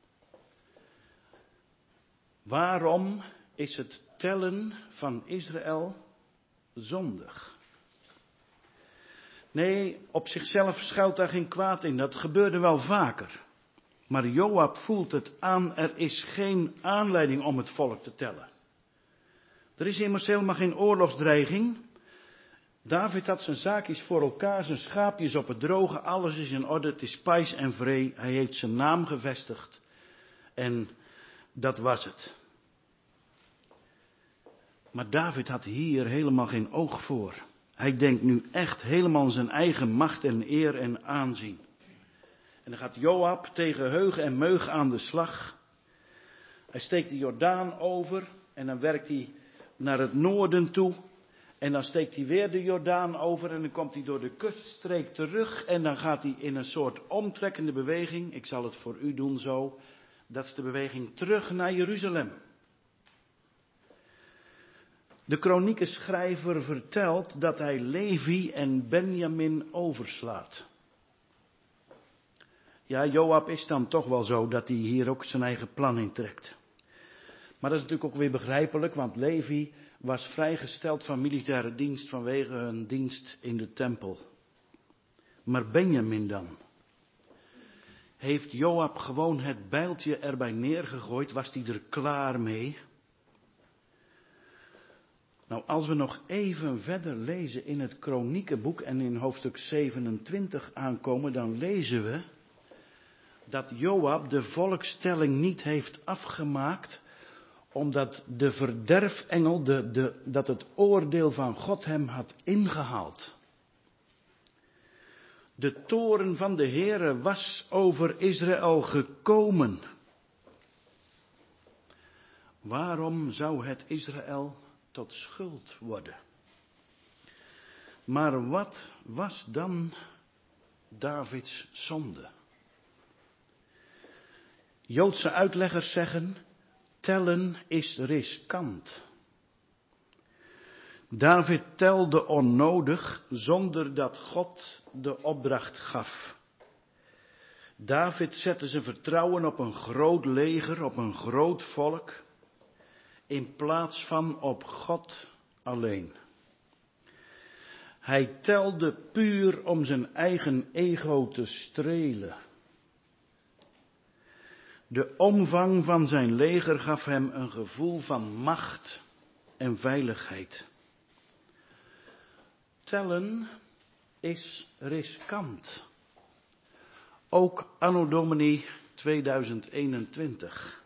[SPEAKER 4] Waarom is het tellen van Israël zondig? Nee, op zichzelf schuilt daar geen kwaad in, dat gebeurde wel vaker. Maar Joab voelt het aan, er is geen aanleiding om het volk te tellen. Er is immers helemaal geen oorlogsdreiging. David had zijn zaakjes voor elkaar, zijn schaapjes op het droge, alles is in orde, het is pais en vree. Hij heeft zijn naam gevestigd en dat was het. Maar David had hier helemaal geen oog voor. Hij denkt nu echt helemaal aan zijn eigen macht en eer en aanzien. En dan gaat Joab tegen heug en meug aan de slag. Hij steekt de Jordaan over en dan werkt hij naar het noorden toe. En dan steekt hij weer de Jordaan over en dan komt hij door de kuststreek terug. En dan gaat hij in een soort omtrekkende beweging, ik zal het voor u doen zo. Dat is de beweging terug naar Jeruzalem. De kroniekschrijver vertelt dat hij Levi en Benjamin overslaat. Ja, Joab is dan toch wel zo dat hij hier ook zijn eigen plan in trekt. Maar dat is natuurlijk ook weer begrijpelijk, want Levi was vrijgesteld van militaire dienst vanwege hun dienst in de tempel. Maar Benjamin dan? Heeft Joab gewoon het bijltje erbij neergegooid? Was hij er klaar mee? Nou, als we nog even verder lezen in het Kroniekenboek en in hoofdstuk 27 aankomen, dan lezen we dat Joab de volkstelling niet heeft afgemaakt, omdat de verderfengel, dat het oordeel van God hem had ingehaald. De toorn van de Heere was over Israël gekomen. Waarom zou het Israël tot schuld worden? Maar wat was dan Davids zonde? Joodse uitleggers zeggen, tellen is riskant. David telde onnodig zonder dat God de opdracht gaf. David zette zijn vertrouwen op een groot leger, op een groot volk, in plaats van op God alleen. Hij telde puur om zijn eigen ego te strelen. De omvang van zijn leger gaf hem een gevoel van macht en veiligheid. Tellen is riskant. Ook anno domini 2021.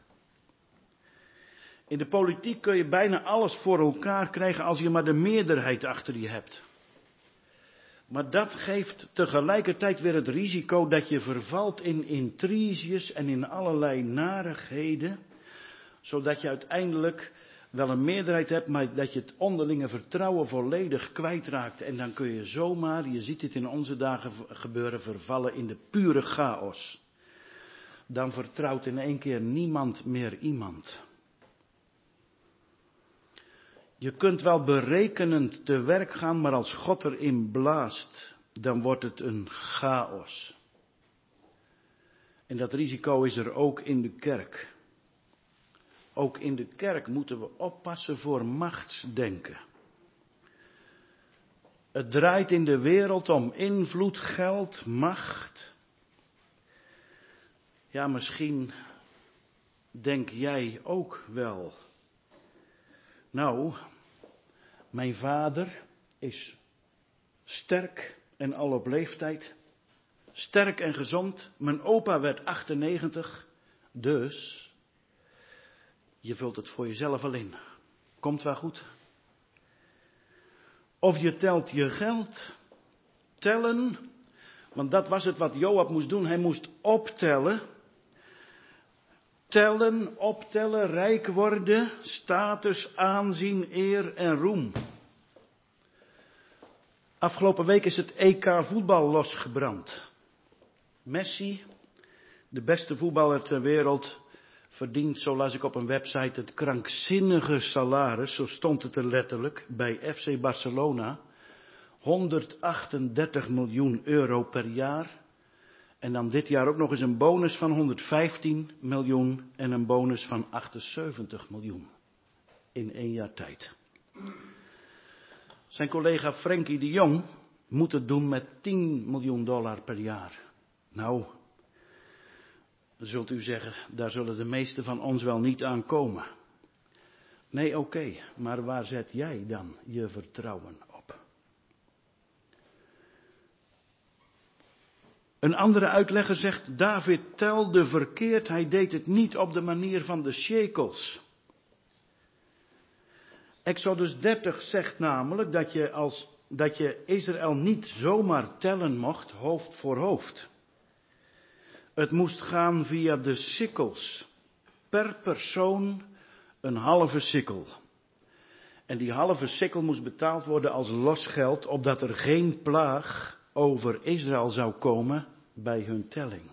[SPEAKER 4] In de politiek kun je bijna alles voor elkaar krijgen als je maar de meerderheid achter je hebt. Maar dat geeft tegelijkertijd weer het risico dat je vervalt in intriges en in allerlei narigheden, zodat je uiteindelijk wel een meerderheid hebt, maar dat je het onderlinge vertrouwen volledig kwijtraakt. En dan kun je zomaar, je ziet het in onze dagen gebeuren, vervallen in de pure chaos. Dan vertrouwt in één keer niemand meer iemand. Je kunt wel berekenend te werk gaan, maar als God erin blaast, dan wordt het een chaos. En dat risico is er ook in de kerk. Ook in de kerk moeten we oppassen voor machtsdenken. Het draait in de wereld om invloed, geld, macht. Ja, misschien denk jij ook wel. Nou, mijn vader is sterk en al op leeftijd. Sterk en gezond. Mijn opa werd 98. Dus je vult het voor jezelf al in. Komt wel goed. Of je telt je geld. Tellen. Want dat was het wat Joab moest doen. Hij moest optellen. Tellen, optellen, rijk worden. Status, aanzien, eer en roem. Afgelopen week is het EK voetbal losgebrand. Messi, de beste voetballer ter wereld, verdient, zo las ik op een website, het krankzinnige salaris, zo stond het er letterlijk, bij FC Barcelona. 138 miljoen euro per jaar. En dan dit jaar ook nog eens een bonus van 115 miljoen en een bonus van 78 miljoen. In 1 jaar tijd. Zijn collega Frenkie de Jong moet het doen met 10 miljoen dollar per jaar. Nou, zult u zeggen, daar zullen de meesten van ons wel niet aan komen. Nee, oké, maar waar zet jij dan je vertrouwen op? Een andere uitlegger zegt, David telde verkeerd, hij deed het niet op de manier van de shekels. Exodus 30 zegt namelijk dat je Israël niet zomaar tellen mocht, hoofd voor hoofd. Het moest gaan via de sikkels. Per persoon een halve sikkel. En die halve sikkel moest betaald worden als losgeld, opdat er geen plaag over Israël zou komen bij hun telling.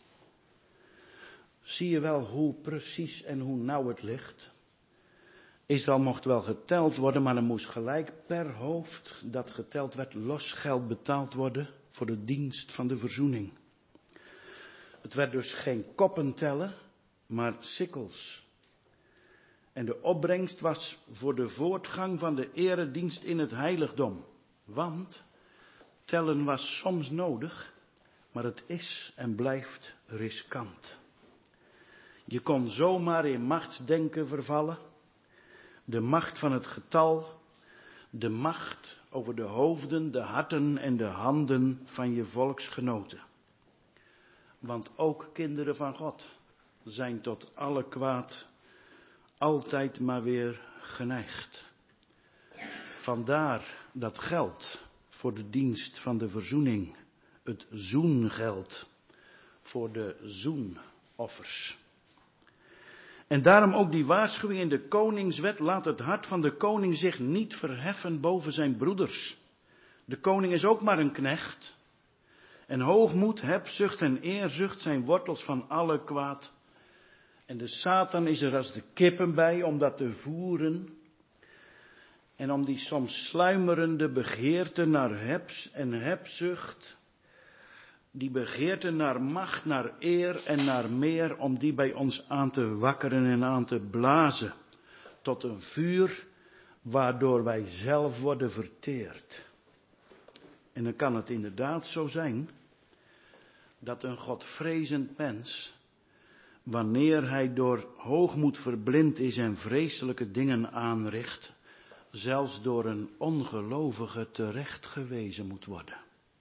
[SPEAKER 4] Zie je wel hoe precies en hoe nauw het ligt? Israël mocht wel geteld worden, maar er moest gelijk per hoofd dat geteld werd losgeld betaald worden voor de dienst van de verzoening. Het werd dus geen koppen tellen, maar sikkels. En de opbrengst was voor de voortgang van de eredienst in het heiligdom. Want tellen was soms nodig, maar het is en blijft riskant. Je kon zomaar in machtsdenken vervallen. De macht van het getal, de macht over de hoofden, de harten en de handen van je volksgenoten. Want ook kinderen van God zijn tot alle kwaad altijd maar weer geneigd. Vandaar dat geld voor de dienst van de verzoening, het zoengeld voor de zoenoffers. En daarom ook die waarschuwing in de koningswet, laat het hart van de koning zich niet verheffen boven zijn broeders. De koning is ook maar een knecht. En hoogmoed, hebzucht en eerzucht zijn wortels van alle kwaad. En de Satan is er als de kippen bij om dat te voeren. En om die soms sluimerende begeerte naar hebs en hebzucht, die begeerte naar macht, naar eer en naar meer, om die bij ons aan te wakkeren en aan te blazen. Tot een vuur waardoor wij zelf worden verteerd. En dan kan het inderdaad zo zijn dat een godvrezend mens, wanneer hij door hoogmoed verblind is en vreselijke dingen aanricht, zelfs door een ongelovige terechtgewezen moet worden.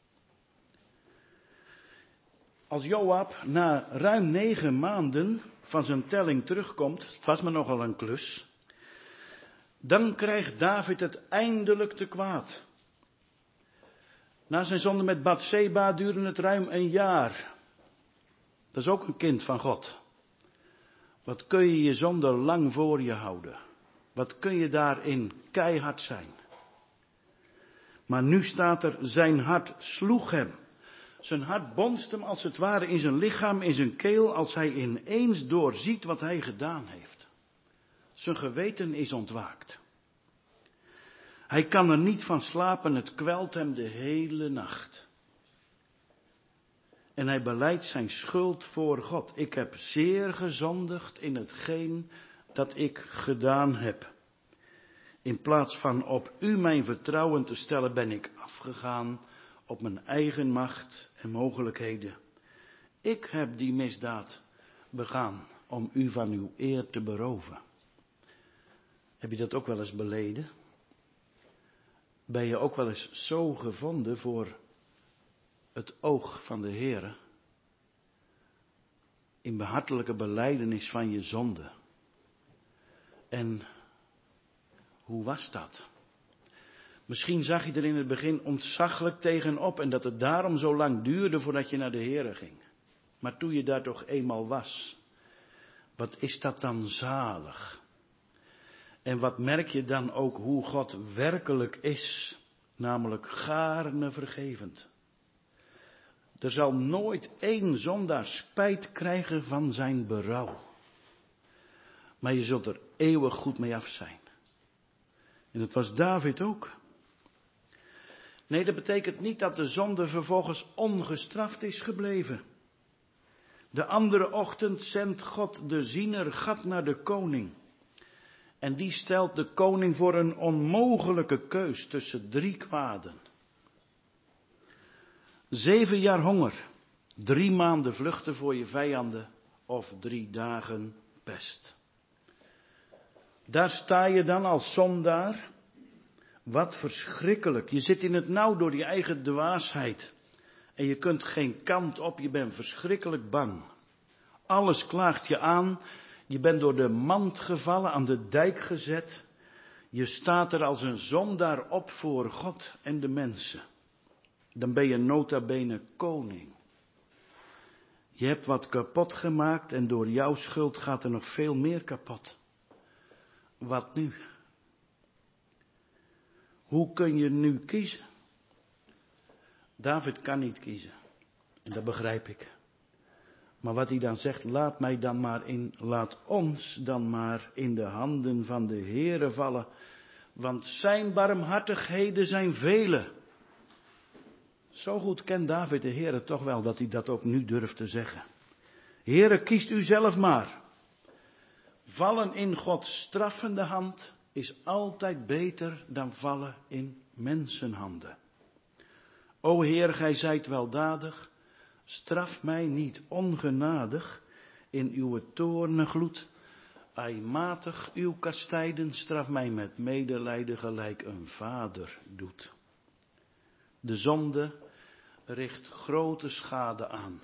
[SPEAKER 4] Als Joab na ruim 9 maanden van zijn telling terugkomt, het was maar nogal een klus, dan krijgt David het eindelijk te kwaad. Na zijn zonde met Batseba duurde het ruim 1 jaar. Dat is ook een kind van God. Wat kun je je zonde lang voor je houden? Wat kun je daarin keihard zijn? Maar nu staat er, zijn hart sloeg hem. Zijn hart bonst hem als het ware in zijn lichaam, in zijn keel, als hij ineens doorziet wat hij gedaan heeft. Zijn geweten is ontwaakt. Hij kan er niet van slapen, het kwelt hem de hele nacht. En hij belijdt zijn schuld voor God. Ik heb zeer gezondigd in hetgeen dat ik gedaan heb. In plaats van op u mijn vertrouwen te stellen, ben ik afgegaan op mijn eigen macht en mogelijkheden. Ik heb die misdaad begaan om u van uw eer te beroven. Heb je dat ook wel eens beleden? Ben je ook wel eens zo gevonden voor het oog van de Heere? In behartelijke belijdenis van je zonde. En hoe was dat? Misschien zag je er in het begin ontzaglijk tegenop en dat het daarom zo lang duurde voordat je naar de Heere ging. Maar toen je daar toch eenmaal was, wat is dat dan zalig? En wat merk je dan ook hoe God werkelijk is, namelijk gaarne vergevend. Er zal nooit één zondaar spijt krijgen van zijn berouw. Maar je zult er eeuwig goed mee af zijn. En dat was David ook. Nee, dat betekent niet dat de zonde vervolgens ongestraft is gebleven. De andere ochtend zendt God de ziener Gad naar de koning. En die stelt de koning voor een onmogelijke keus tussen 3 kwaden. 7 jaar honger, 3 maanden vluchten voor je vijanden of 3 dagen pest. Daar sta je dan als zondaar. Wat verschrikkelijk. Je zit in het nauw door je eigen dwaasheid. En je kunt geen kant op, je bent verschrikkelijk bang. Alles klaagt je aan. Je bent door de mand gevallen, aan de dijk gezet. Je staat er als een zondaar op voor God en de mensen. Dan ben je nota bene koning. Je hebt wat kapot gemaakt en door jouw schuld gaat er nog veel meer kapot. Wat nu? Hoe kun je nu kiezen? David kan niet kiezen. En dat begrijp ik. Maar wat hij dan zegt, laat ons dan maar in de handen van de Heere vallen. Want zijn barmhartigheden zijn vele. Zo goed kent David de Heere toch wel dat hij dat ook nu durft te zeggen. Heere, kiest u zelf maar. Vallen in Gods straffende hand is altijd beter dan vallen in mensenhanden. O Heer, gij zijt weldadig, straf mij niet ongenadig in uw toornengloed. Matig uw kastijden, straf mij met medelijden gelijk een vader doet. De zonde richt grote schade aan.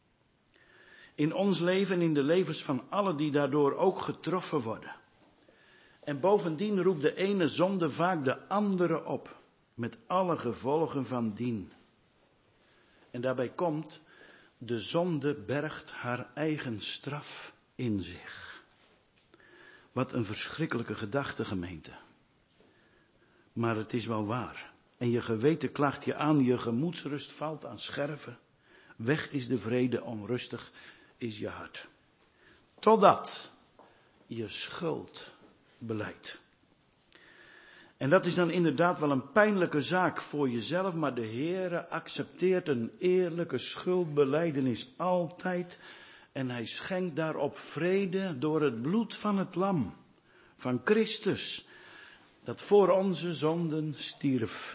[SPEAKER 4] In ons leven en in de levens van allen die daardoor ook getroffen worden. En bovendien roept de ene zonde vaak de andere op, met alle gevolgen van dien. En daarbij komt, de zonde bergt haar eigen straf in zich. Wat een verschrikkelijke gedachte, gemeente. Maar het is wel waar. En je geweten klaagt je aan, je gemoedsrust valt aan scherven. Weg is de vrede, onrustig is je hart. Totdat je schuld belijdt. En dat is dan inderdaad wel een pijnlijke zaak voor jezelf, maar de Heere accepteert een eerlijke schuldbelijdenis altijd. En hij schenkt daarop vrede door het bloed van het lam, van Christus, dat voor onze zonden stierf.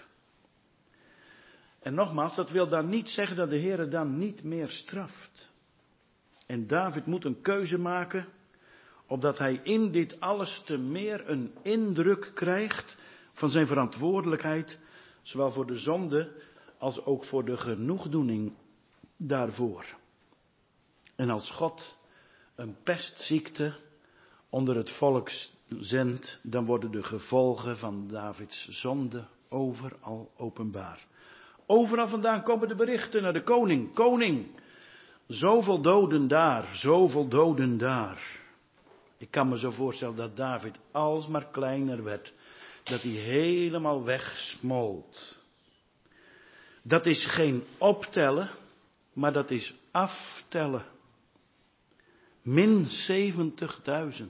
[SPEAKER 4] En nogmaals, dat wil dan niet zeggen dat de Heere dan niet meer straft. En David moet een keuze maken, opdat hij in dit alles te meer een indruk krijgt van zijn verantwoordelijkheid, zowel voor de zonde als ook voor de genoegdoening daarvoor. En als God een pestziekte onder het volk zendt, dan worden de gevolgen van Davids zonde overal openbaar. Overal vandaan komen de berichten naar de koning. Koning, zoveel doden daar, zoveel doden daar. Ik kan me zo voorstellen dat David alsmaar kleiner werd. Dat hij helemaal wegsmolt. Dat is geen optellen, maar dat is aftellen. Min 70.000.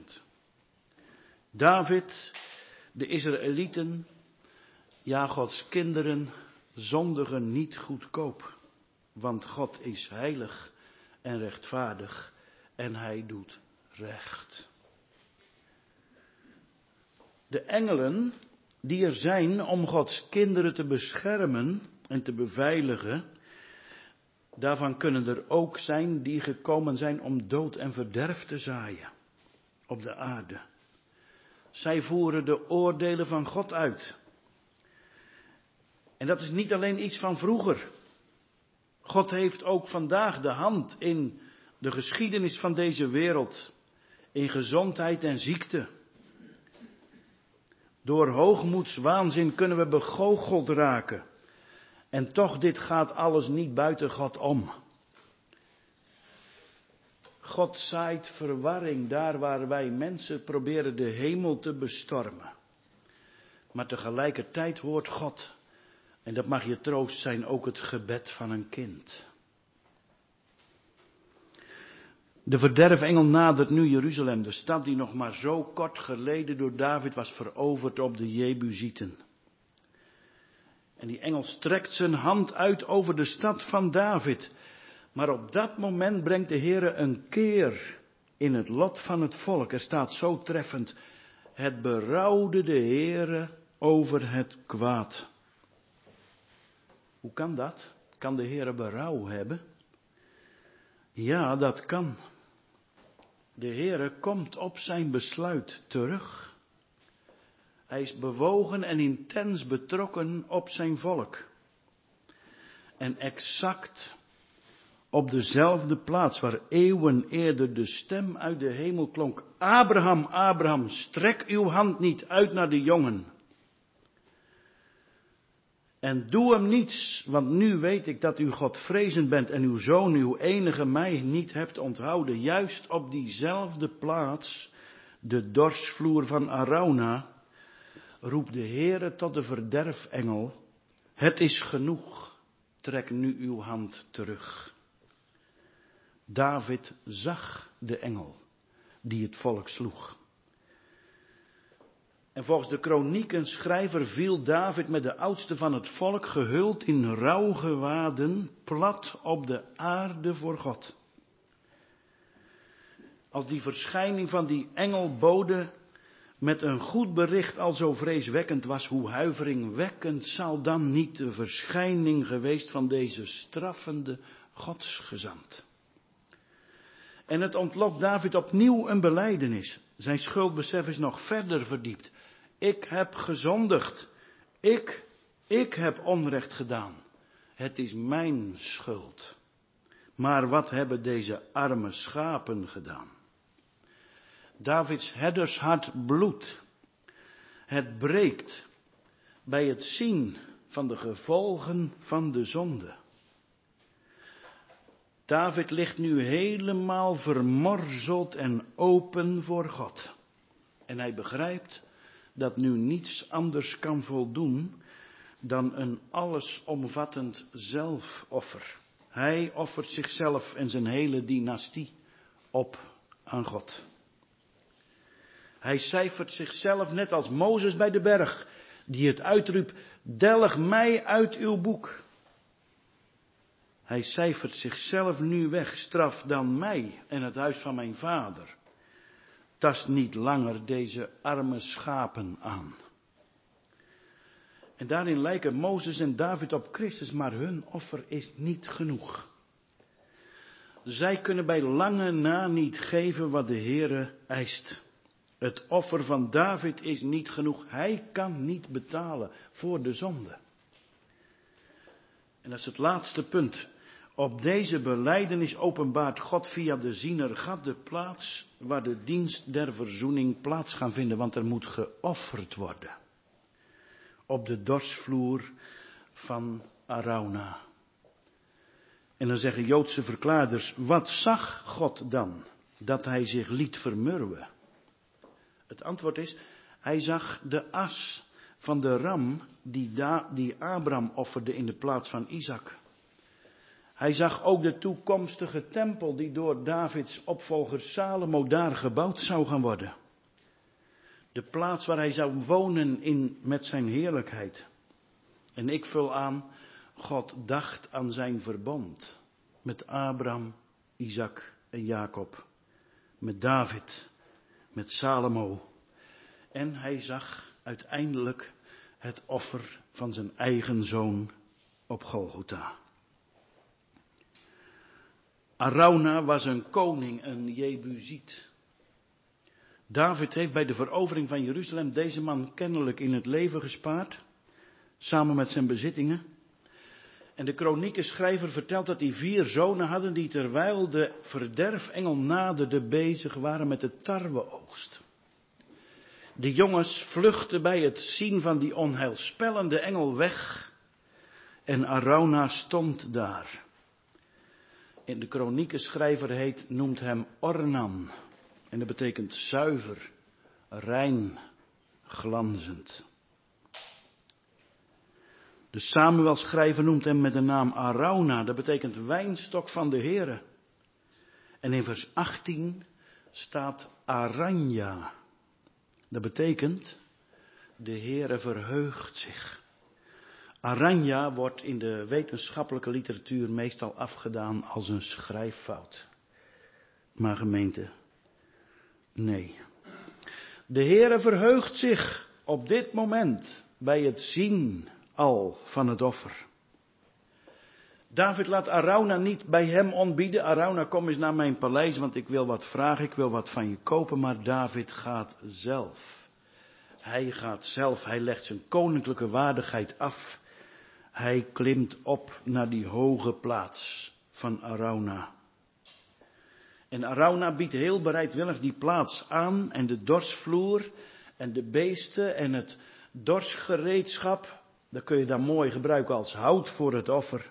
[SPEAKER 4] David, de Israëlieten, ja Gods kinderen, zondigen niet goedkoop. want God is heilig en rechtvaardig en hij doet recht. De engelen die er zijn om Gods kinderen te beschermen en te beveiligen, daarvan kunnen er ook zijn die gekomen zijn om dood en verderf te zaaien op de aarde. Zij voeren de oordelen van God uit. En dat is niet alleen iets van vroeger. God heeft ook vandaag de hand in de geschiedenis van deze wereld, in gezondheid en ziekte. Door hoogmoedswaanzin kunnen we begoocheld raken. En toch, dit gaat alles niet buiten God om. God zaait verwarring daar waar wij mensen proberen de hemel te bestormen. Maar tegelijkertijd hoort God, en dat mag je troost zijn, ook het gebed van een kind. De verderfengel nadert nu Jeruzalem, de stad die nog maar zo kort geleden door David was veroverd op de Jebusieten. En die engel strekt zijn hand uit over de stad van David. Maar op dat moment brengt de Heere een keer in het lot van het volk. Er staat zo treffend: het berouwde de Heere over het kwaad. Hoe kan dat? Kan de Heere berouw hebben? Ja, dat kan. De Heere komt op zijn besluit terug. Hij is bewogen en intens betrokken op zijn volk. En exact op dezelfde plaats waar eeuwen eerder de stem uit de hemel klonk: Abraham, Abraham, strek uw hand niet uit naar de jongen. En doe hem niets, want nu weet ik dat u Godvrezend bent en uw zoon, uw enige, mij niet hebt onthouden. Juist op diezelfde plaats, de dorsvloer van Arauna, roept de Heere tot de verderfengel: het is genoeg, trek nu uw hand terug. David zag de engel die het volk sloeg. En volgens de kronieken-schrijver viel David met de oudste van het volk, gehuld in rouwgewaden, plat op de aarde voor God. Als die verschijning van die engelbode met een goed bericht al zo vreeswekkend was, hoe huiveringwekkend zal dan niet de verschijning geweest van deze straffende godsgezant. En het ontlokt David opnieuw een belijdenis. Zijn schuldbesef is nog verder verdiept. Ik heb gezondigd. Ik heb onrecht gedaan. Het is mijn schuld. Maar wat hebben deze arme schapen gedaan? Davids herdershart bloedt. Het breekt bij het zien van de gevolgen van de zonde. David ligt nu helemaal vermorzeld en open voor God. En hij begrijpt dat nu niets anders kan voldoen dan een allesomvattend zelfoffer. Hij offert zichzelf en zijn hele dynastie op aan God. Hij cijfert zichzelf net als Mozes bij de berg, die het uitriep: delg mij uit uw boek. Hij cijfert zichzelf nu weg: straf dan mij en het huis van mijn vader. Tast niet langer deze arme schapen aan. En daarin lijken Mozes en David op Christus, maar hun offer is niet genoeg. Zij kunnen bij lange na niet geven wat de Heere eist. Het offer van David is niet genoeg. Hij kan niet betalen voor de zonde. En dat is het laatste punt. Op deze belijdenis openbaart God via de ziener Gad de plaats waar de dienst der verzoening plaats gaan vinden. Want er moet geofferd worden. Op de dorsvloer van Arauna. En dan zeggen Joodse verklaarders: wat zag God dan dat hij zich liet vermurwen? Het antwoord is: hij zag de as van de ram die Abraham offerde in de plaats van Isaac. Hij zag ook de toekomstige tempel die door Davids opvolger Salomo daar gebouwd zou gaan worden. De plaats waar hij zou wonen met zijn heerlijkheid. En ik vul aan: God dacht aan zijn verbond met Abraham, Isaac en Jacob, met David, met Salomo. En hij zag uiteindelijk het offer van zijn eigen zoon op Golgotha. Arauna was een koning, een Jebusiet. David heeft bij de verovering van Jeruzalem deze man kennelijk in het leven gespaard, samen met zijn bezittingen. En de kronieken-schrijver vertelt dat hij 4 zonen hadden die terwijl de verderfengel naderde bezig waren met de tarweoogst. De jongens vluchtten bij het zien van die onheilspellende engel weg en Arauna stond daar. En de kronieken-schrijver noemt hem Ornan en dat betekent zuiver, rein, glanzend. De Samuel-schrijver noemt hem met de naam Arauna, dat betekent wijnstok van de Heere. En in vers 18 staat Aranja, dat betekent de Heere verheugt zich. Aranja wordt in de wetenschappelijke literatuur meestal afgedaan als een schrijffout. Maar gemeente, nee. De Heere verheugt zich op dit moment bij het zien al van het offer. David laat Arauna niet bij hem ontbieden. Arauna, kom eens naar mijn paleis, want ik wil wat vragen, ik wil wat van je kopen. Maar David gaat zelf. Hij gaat zelf, hij legt zijn koninklijke waardigheid af. Hij klimt op naar die hoge plaats van Arauna. En Arauna biedt heel bereidwillig die plaats aan en de dorsvloer en de beesten en het dorsgereedschap. Dat kun je dan mooi gebruiken als hout voor het offer.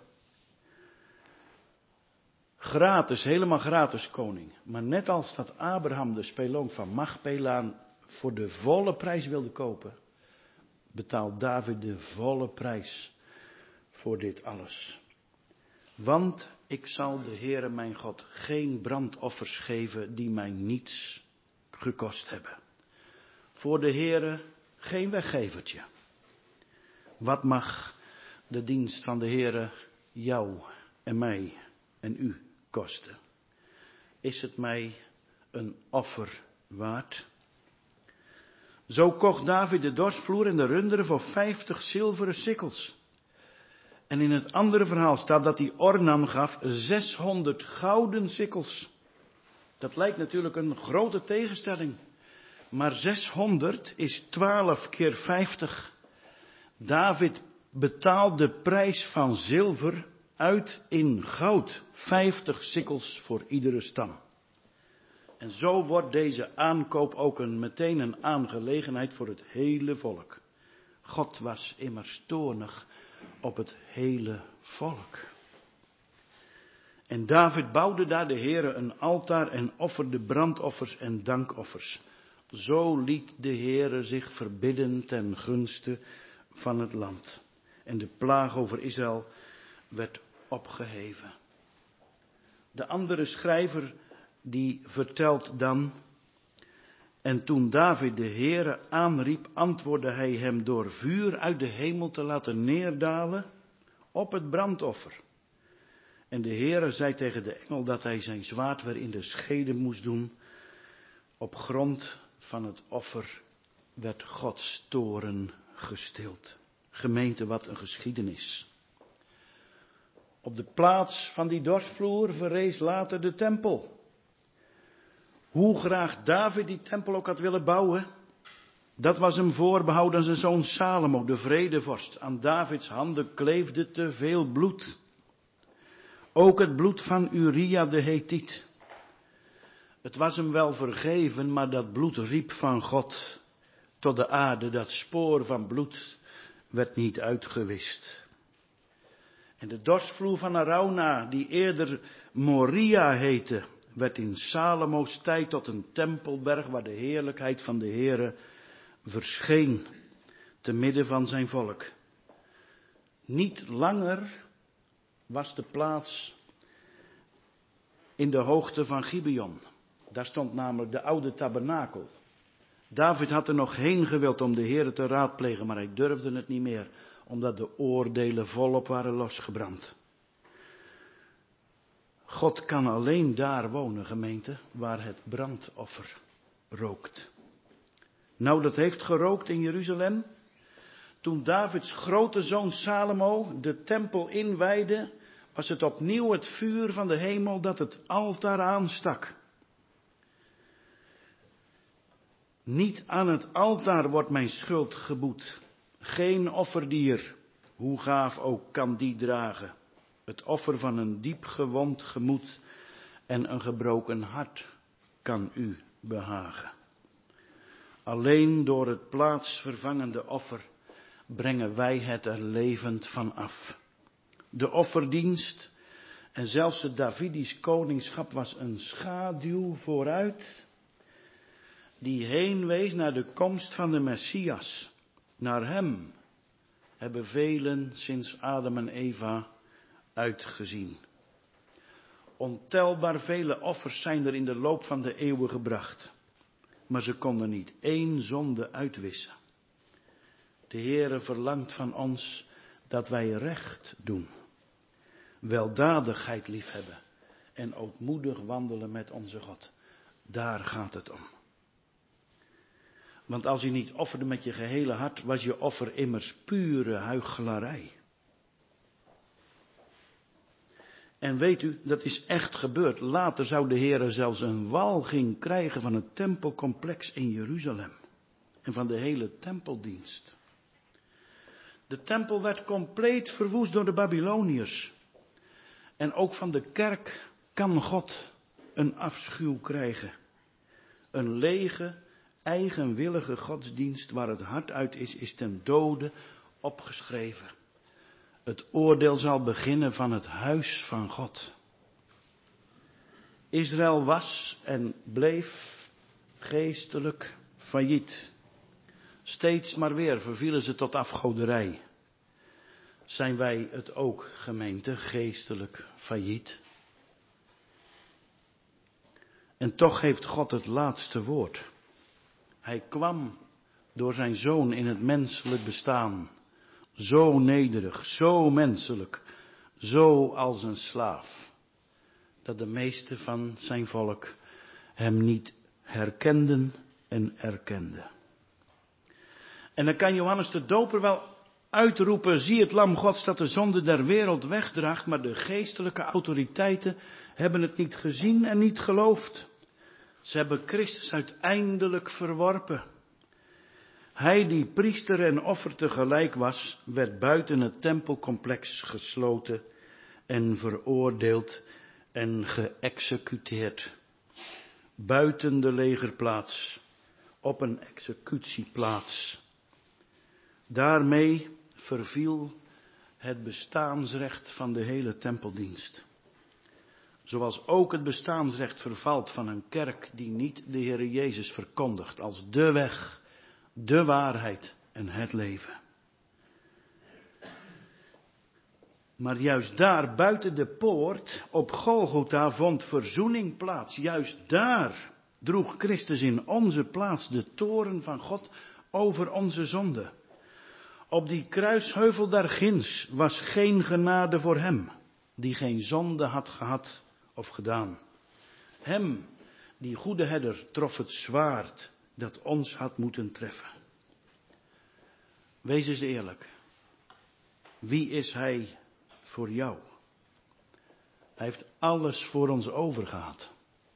[SPEAKER 4] Gratis, helemaal gratis koning. Maar net als dat Abraham de spelonk van Machpelaan voor de volle prijs wilde kopen, betaalt David de volle prijs voor dit alles. Want ik zal de Heere mijn God geen brandoffers geven die mij niets gekost hebben. Voor de Heere geen weggevertje. Wat mag de dienst van de Heere jou en mij en u kosten? Is het mij een offer waard? Zo kocht David de dorsvloer en de runderen voor 50 zilveren sikkels. En in het andere verhaal staat dat hij Ornan gaf 600 gouden sikkels. Dat lijkt natuurlijk een grote tegenstelling. Maar 600 is 12 keer 50. David betaalt de prijs van zilver uit in goud. 50 sikkels voor iedere stam. En zo wordt deze aankoop ook meteen een aangelegenheid voor het hele volk. God was immers toornig op het hele volk. En David bouwde daar de Heere een altaar en offerde brandoffers en dankoffers. Zo liet de Heere zich verbidden ten gunste van het land. En de plaag over Israël werd opgeheven. De andere schrijver die vertelt dan: en toen David de Heere aanriep, antwoordde hij hem door vuur uit de hemel te laten neerdalen op het brandoffer. En de Heere zei tegen de engel dat hij zijn zwaard weer in de schede moest doen. Op grond van het offer werd Gods toorn gestild. Gemeente, wat een geschiedenis. Op de plaats van die dorsvloer verrees later de tempel. Hoe graag David die tempel ook had willen bouwen, dat was hem voorbehouden aan zijn zoon Salomo, de vredevorst. Aan Davids handen kleefde te veel bloed. Ook het bloed van Uria de Hethiet. Het was hem wel vergeven, maar dat bloed riep van God tot de aarde. Dat spoor van bloed werd niet uitgewist. En de dorsvloer van Arauna, die eerder Moria heette, werd in Salomo's tijd tot een tempelberg waar de heerlijkheid van de Heere verscheen te midden van zijn volk. Niet langer was de plaats in de hoogte van Gibeon. Daar stond namelijk de oude tabernakel. David had er nog heen gewild om de Heere te raadplegen, maar hij durfde het niet meer. omdat de oordelen volop waren losgebrand. God kan alleen daar wonen, gemeente, waar het brandoffer rookt. Nou, dat heeft gerookt in Jeruzalem. Toen Davids grote zoon Salomo de tempel inwijdde, was het opnieuw het vuur van de hemel dat het altaar aanstak. Niet aan het altaar wordt mijn schuld geboet. Geen offerdier, hoe gaaf ook, kan die dragen. Het offer van een diep gewond gemoed en een gebroken hart kan u behagen. Alleen door het plaatsvervangende offer brengen wij het er levend van af. De offerdienst en zelfs het Davidisch koningschap was een schaduw vooruit, die heen wees naar de komst van de Messias. Naar hem hebben velen sinds Adam en Eva uitgezien. Ontelbaar vele offers zijn er in de loop van de eeuwen gebracht. Maar ze konden niet één zonde uitwissen. De Heere verlangt van ons dat wij recht doen. Weldadigheid liefhebben. En ootmoedig wandelen met onze God. Daar gaat het om. Want als je niet offerde met je gehele hart, was je offer immers pure huichelarij. En weet u, dat is echt gebeurd. Later zou de Heere zelfs een walging krijgen van het tempelcomplex in Jeruzalem. En van de hele tempeldienst. De tempel werd compleet verwoest door de Babyloniërs. En ook van de kerk kan God een afschuw krijgen. Een lege, eigenwillige godsdienst waar het hart uit is ten dode opgeschreven. Het oordeel zal beginnen van het huis van God. Israël was en bleef geestelijk failliet. Steeds maar weer vervielen ze tot afgoderij. Zijn wij het ook, gemeente, geestelijk failliet? En toch heeft God het laatste woord. Hij kwam door zijn zoon in het menselijk bestaan. Zo nederig, zo menselijk, zo als een slaaf. Dat de meeste van zijn volk hem niet herkenden en erkenden. En dan kan Johannes de Doper wel uitroepen, zie het lam Gods dat de zonde der wereld wegdraagt, maar de geestelijke autoriteiten hebben het niet gezien en niet geloofd. Ze hebben Christus uiteindelijk verworpen. Hij die priester en offer tegelijk was, werd buiten het tempelcomplex gesloten en veroordeeld en geëxecuteerd. Buiten de legerplaats, op een executieplaats. Daarmee verviel het bestaansrecht van de hele tempeldienst. Zoals ook het bestaansrecht vervalt van een kerk die niet de Heere Jezus verkondigt als de weg, de waarheid en het leven. Maar juist daar buiten de poort op Golgotha vond verzoening plaats. Juist daar droeg Christus in onze plaats de toorn van God over onze zonde. Op die kruisheuvel daarginds was geen genade voor hem, die geen zonde had gehad of gedaan. Hem, die goede herder, trof het zwaard dat ons had moeten treffen. Wees eens eerlijk. Wie is hij voor jou? Hij heeft alles voor ons overgehad.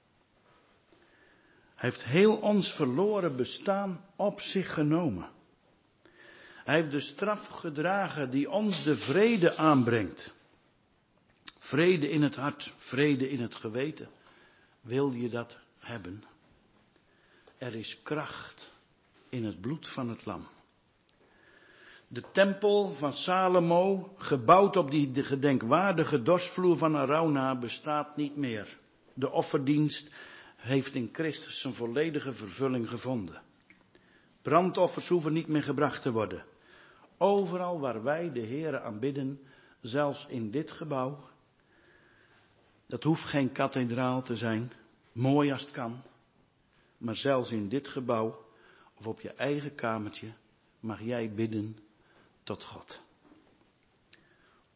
[SPEAKER 4] Hij heeft heel ons verloren bestaan op zich genomen. Hij heeft de straf gedragen die ons de vrede aanbrengt. Vrede in het hart, vrede in het geweten. Wil je dat hebben? Er is kracht in het bloed van het lam. De tempel van Salomo, gebouwd op die gedenkwaardige dorsvloer van Arauna, bestaat niet meer. De offerdienst heeft in Christus zijn volledige vervulling gevonden. Brandoffers hoeven niet meer gebracht te worden. Overal waar wij de Heere aanbidden, zelfs in dit gebouw, dat hoeft geen kathedraal te zijn, mooi als het kan, maar zelfs in dit gebouw of op je eigen kamertje mag jij bidden tot God.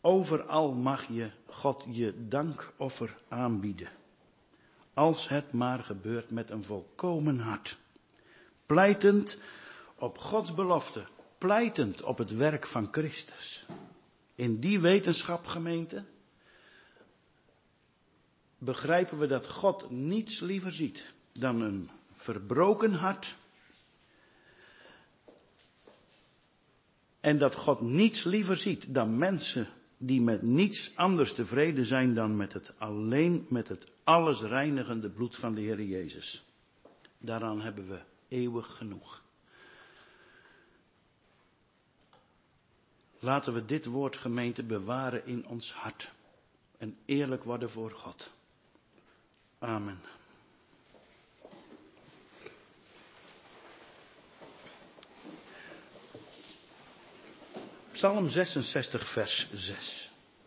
[SPEAKER 4] Overal mag je God je dankoffer aanbieden. Als het maar gebeurt met een volkomen hart. Pleitend op Gods belofte. Pleitend op het werk van Christus. In die wetenschap, gemeente, begrijpen we dat God niets liever ziet dan een verbroken hart. En dat God niets liever ziet dan mensen die met niets anders tevreden zijn dan met het alles reinigende bloed van de Heer Jezus. Daaraan hebben we eeuwig genoeg. Laten we dit woord, gemeente, bewaren in ons hart. En eerlijk worden voor God. Amen. Psalm 66, vers 6.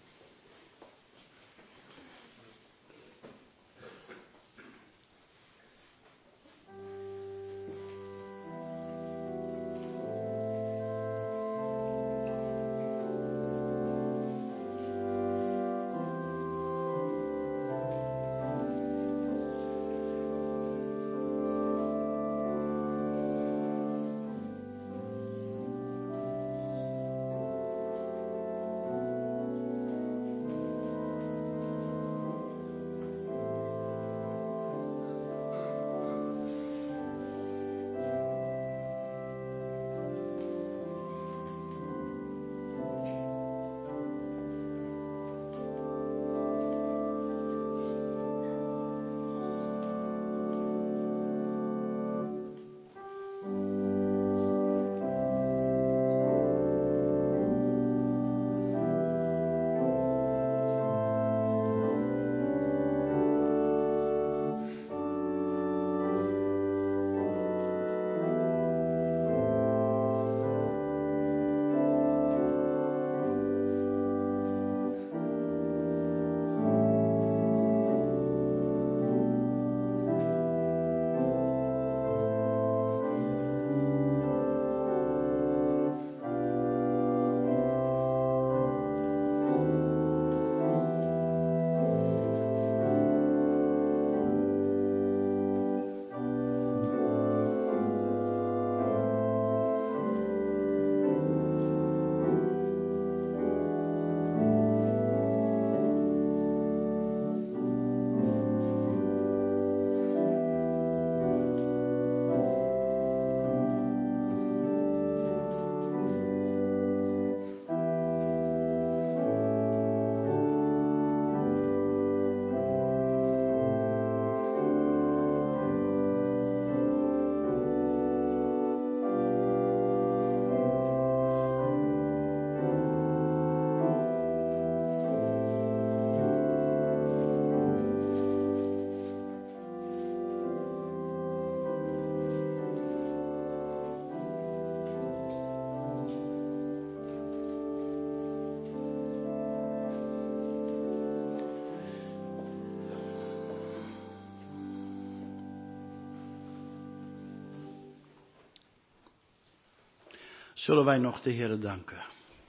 [SPEAKER 4] Zullen wij nog de Heere danken.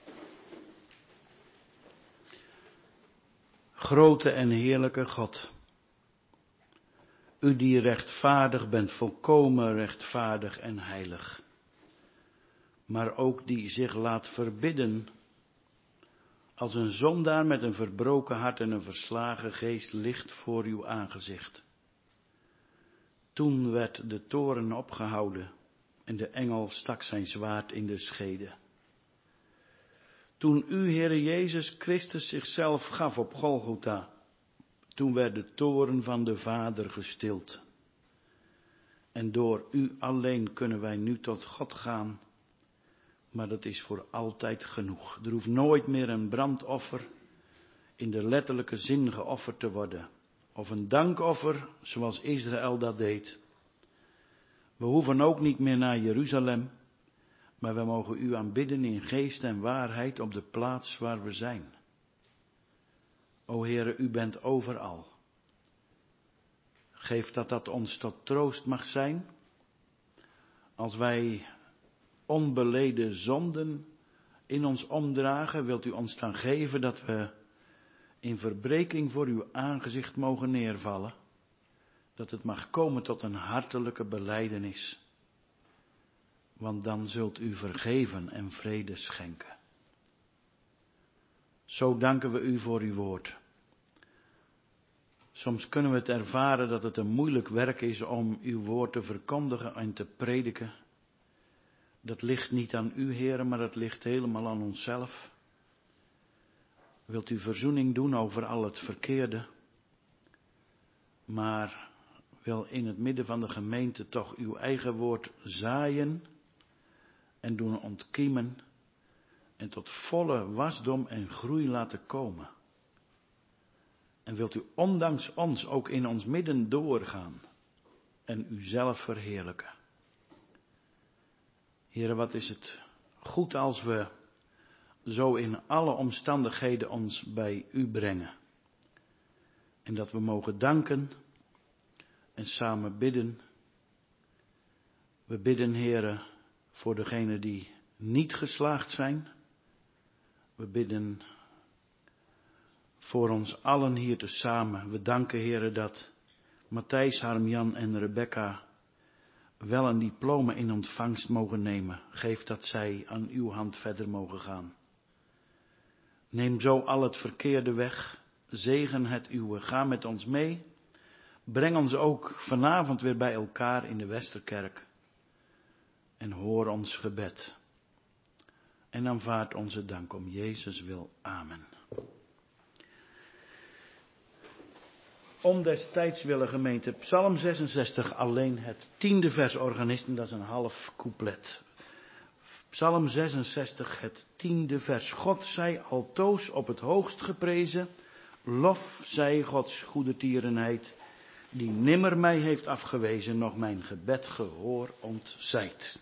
[SPEAKER 4] Grote en heerlijke God. U die rechtvaardig bent, volkomen rechtvaardig en heilig. Maar ook die zich laat verbidden. Als een zondaar met een verbroken hart en een verslagen geest ligt voor uw aangezicht. Toen werd de toren opgehouden. En de engel stak zijn zwaard in de schede. Toen u, Heere Jezus Christus, zichzelf gaf op Golgotha, toen werd de toren van de Vader gestild. En door u alleen kunnen wij nu tot God gaan, maar dat is voor altijd genoeg. Er hoeft nooit meer een brandoffer in de letterlijke zin geofferd te worden, of een dankoffer zoals Israël dat deed. We hoeven ook niet meer naar Jeruzalem, maar we mogen u aanbidden in geest en waarheid op de plaats waar we zijn. O Heere, u bent overal. Geef dat ons tot troost mag zijn, als wij onbeleden zonden in ons omdragen, wilt u ons dan geven dat we in verbreking voor uw aangezicht mogen neervallen. Dat het mag komen tot een hartelijke belijdenis. Want dan zult u vergeven en vrede schenken. Zo danken we u voor uw woord. Soms kunnen we het ervaren dat het een moeilijk werk is om uw woord te verkondigen en te prediken. Dat ligt niet aan u, Heer, maar dat ligt helemaal aan onszelf. Wilt u verzoening doen over al het verkeerde, maar wil in het midden van de gemeente toch uw eigen woord zaaien en doen ontkiemen en tot volle wasdom en groei laten komen. En wilt u ondanks ons ook in ons midden doorgaan en uzelf verheerlijken. Heere, wat is het goed als we zo in alle omstandigheden ons bij u brengen. En dat we mogen danken en samen bidden. We bidden, Heere, voor degenen die niet geslaagd zijn. We bidden voor ons allen hier tezamen. We danken, Heere, dat Matthijs, Harm, Jan en Rebecca wel een diploma in ontvangst mogen nemen. Geef dat zij aan uw hand verder mogen gaan. Neem zo al het verkeerde weg. Zegen het uwe. Ga met ons mee. Breng ons ook vanavond weer bij elkaar in de Westerkerk. En hoor ons gebed. En aanvaard onze dank om Jezus wil. Amen. Om des tijds willen, gemeente, Psalm 66, alleen het 10e vers organisten, dat is een half couplet. Psalm 66, het 10e vers. God zij altoos op het hoogst geprezen, lof zij Gods goede tierenheid, die nimmer mij heeft afgewezen, nog mijn gebed gehoor ontzijt.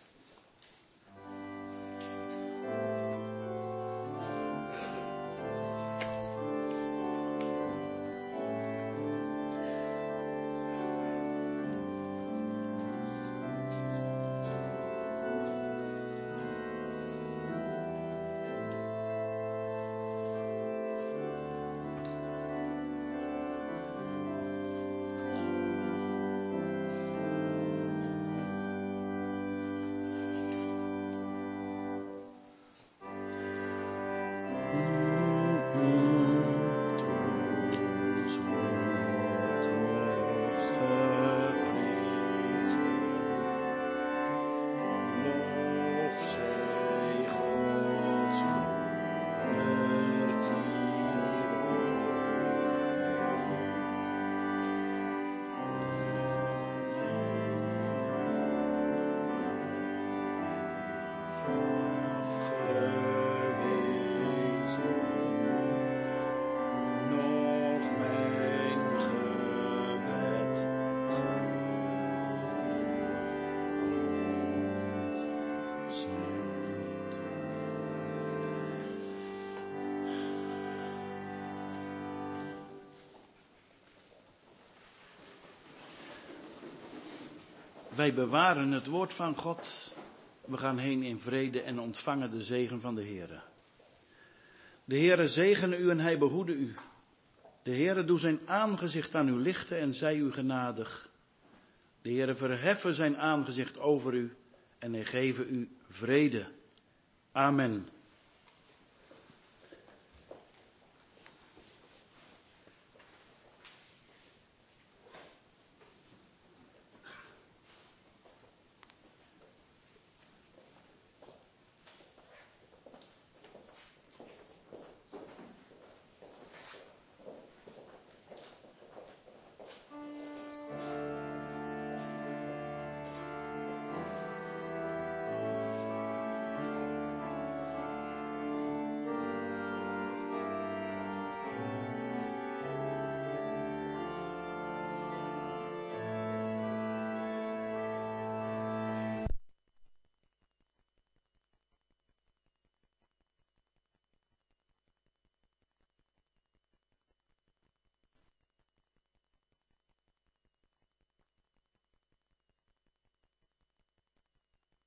[SPEAKER 4] Wij bewaren het woord van God. We gaan heen in vrede en ontvangen de zegen van de Heere. De Heere zegene u en hij behoede u. De Heere doe zijn aangezicht aan u lichten en zij u genadig. De Heere verheffen zijn aangezicht over u en hij geven u vrede. Amen.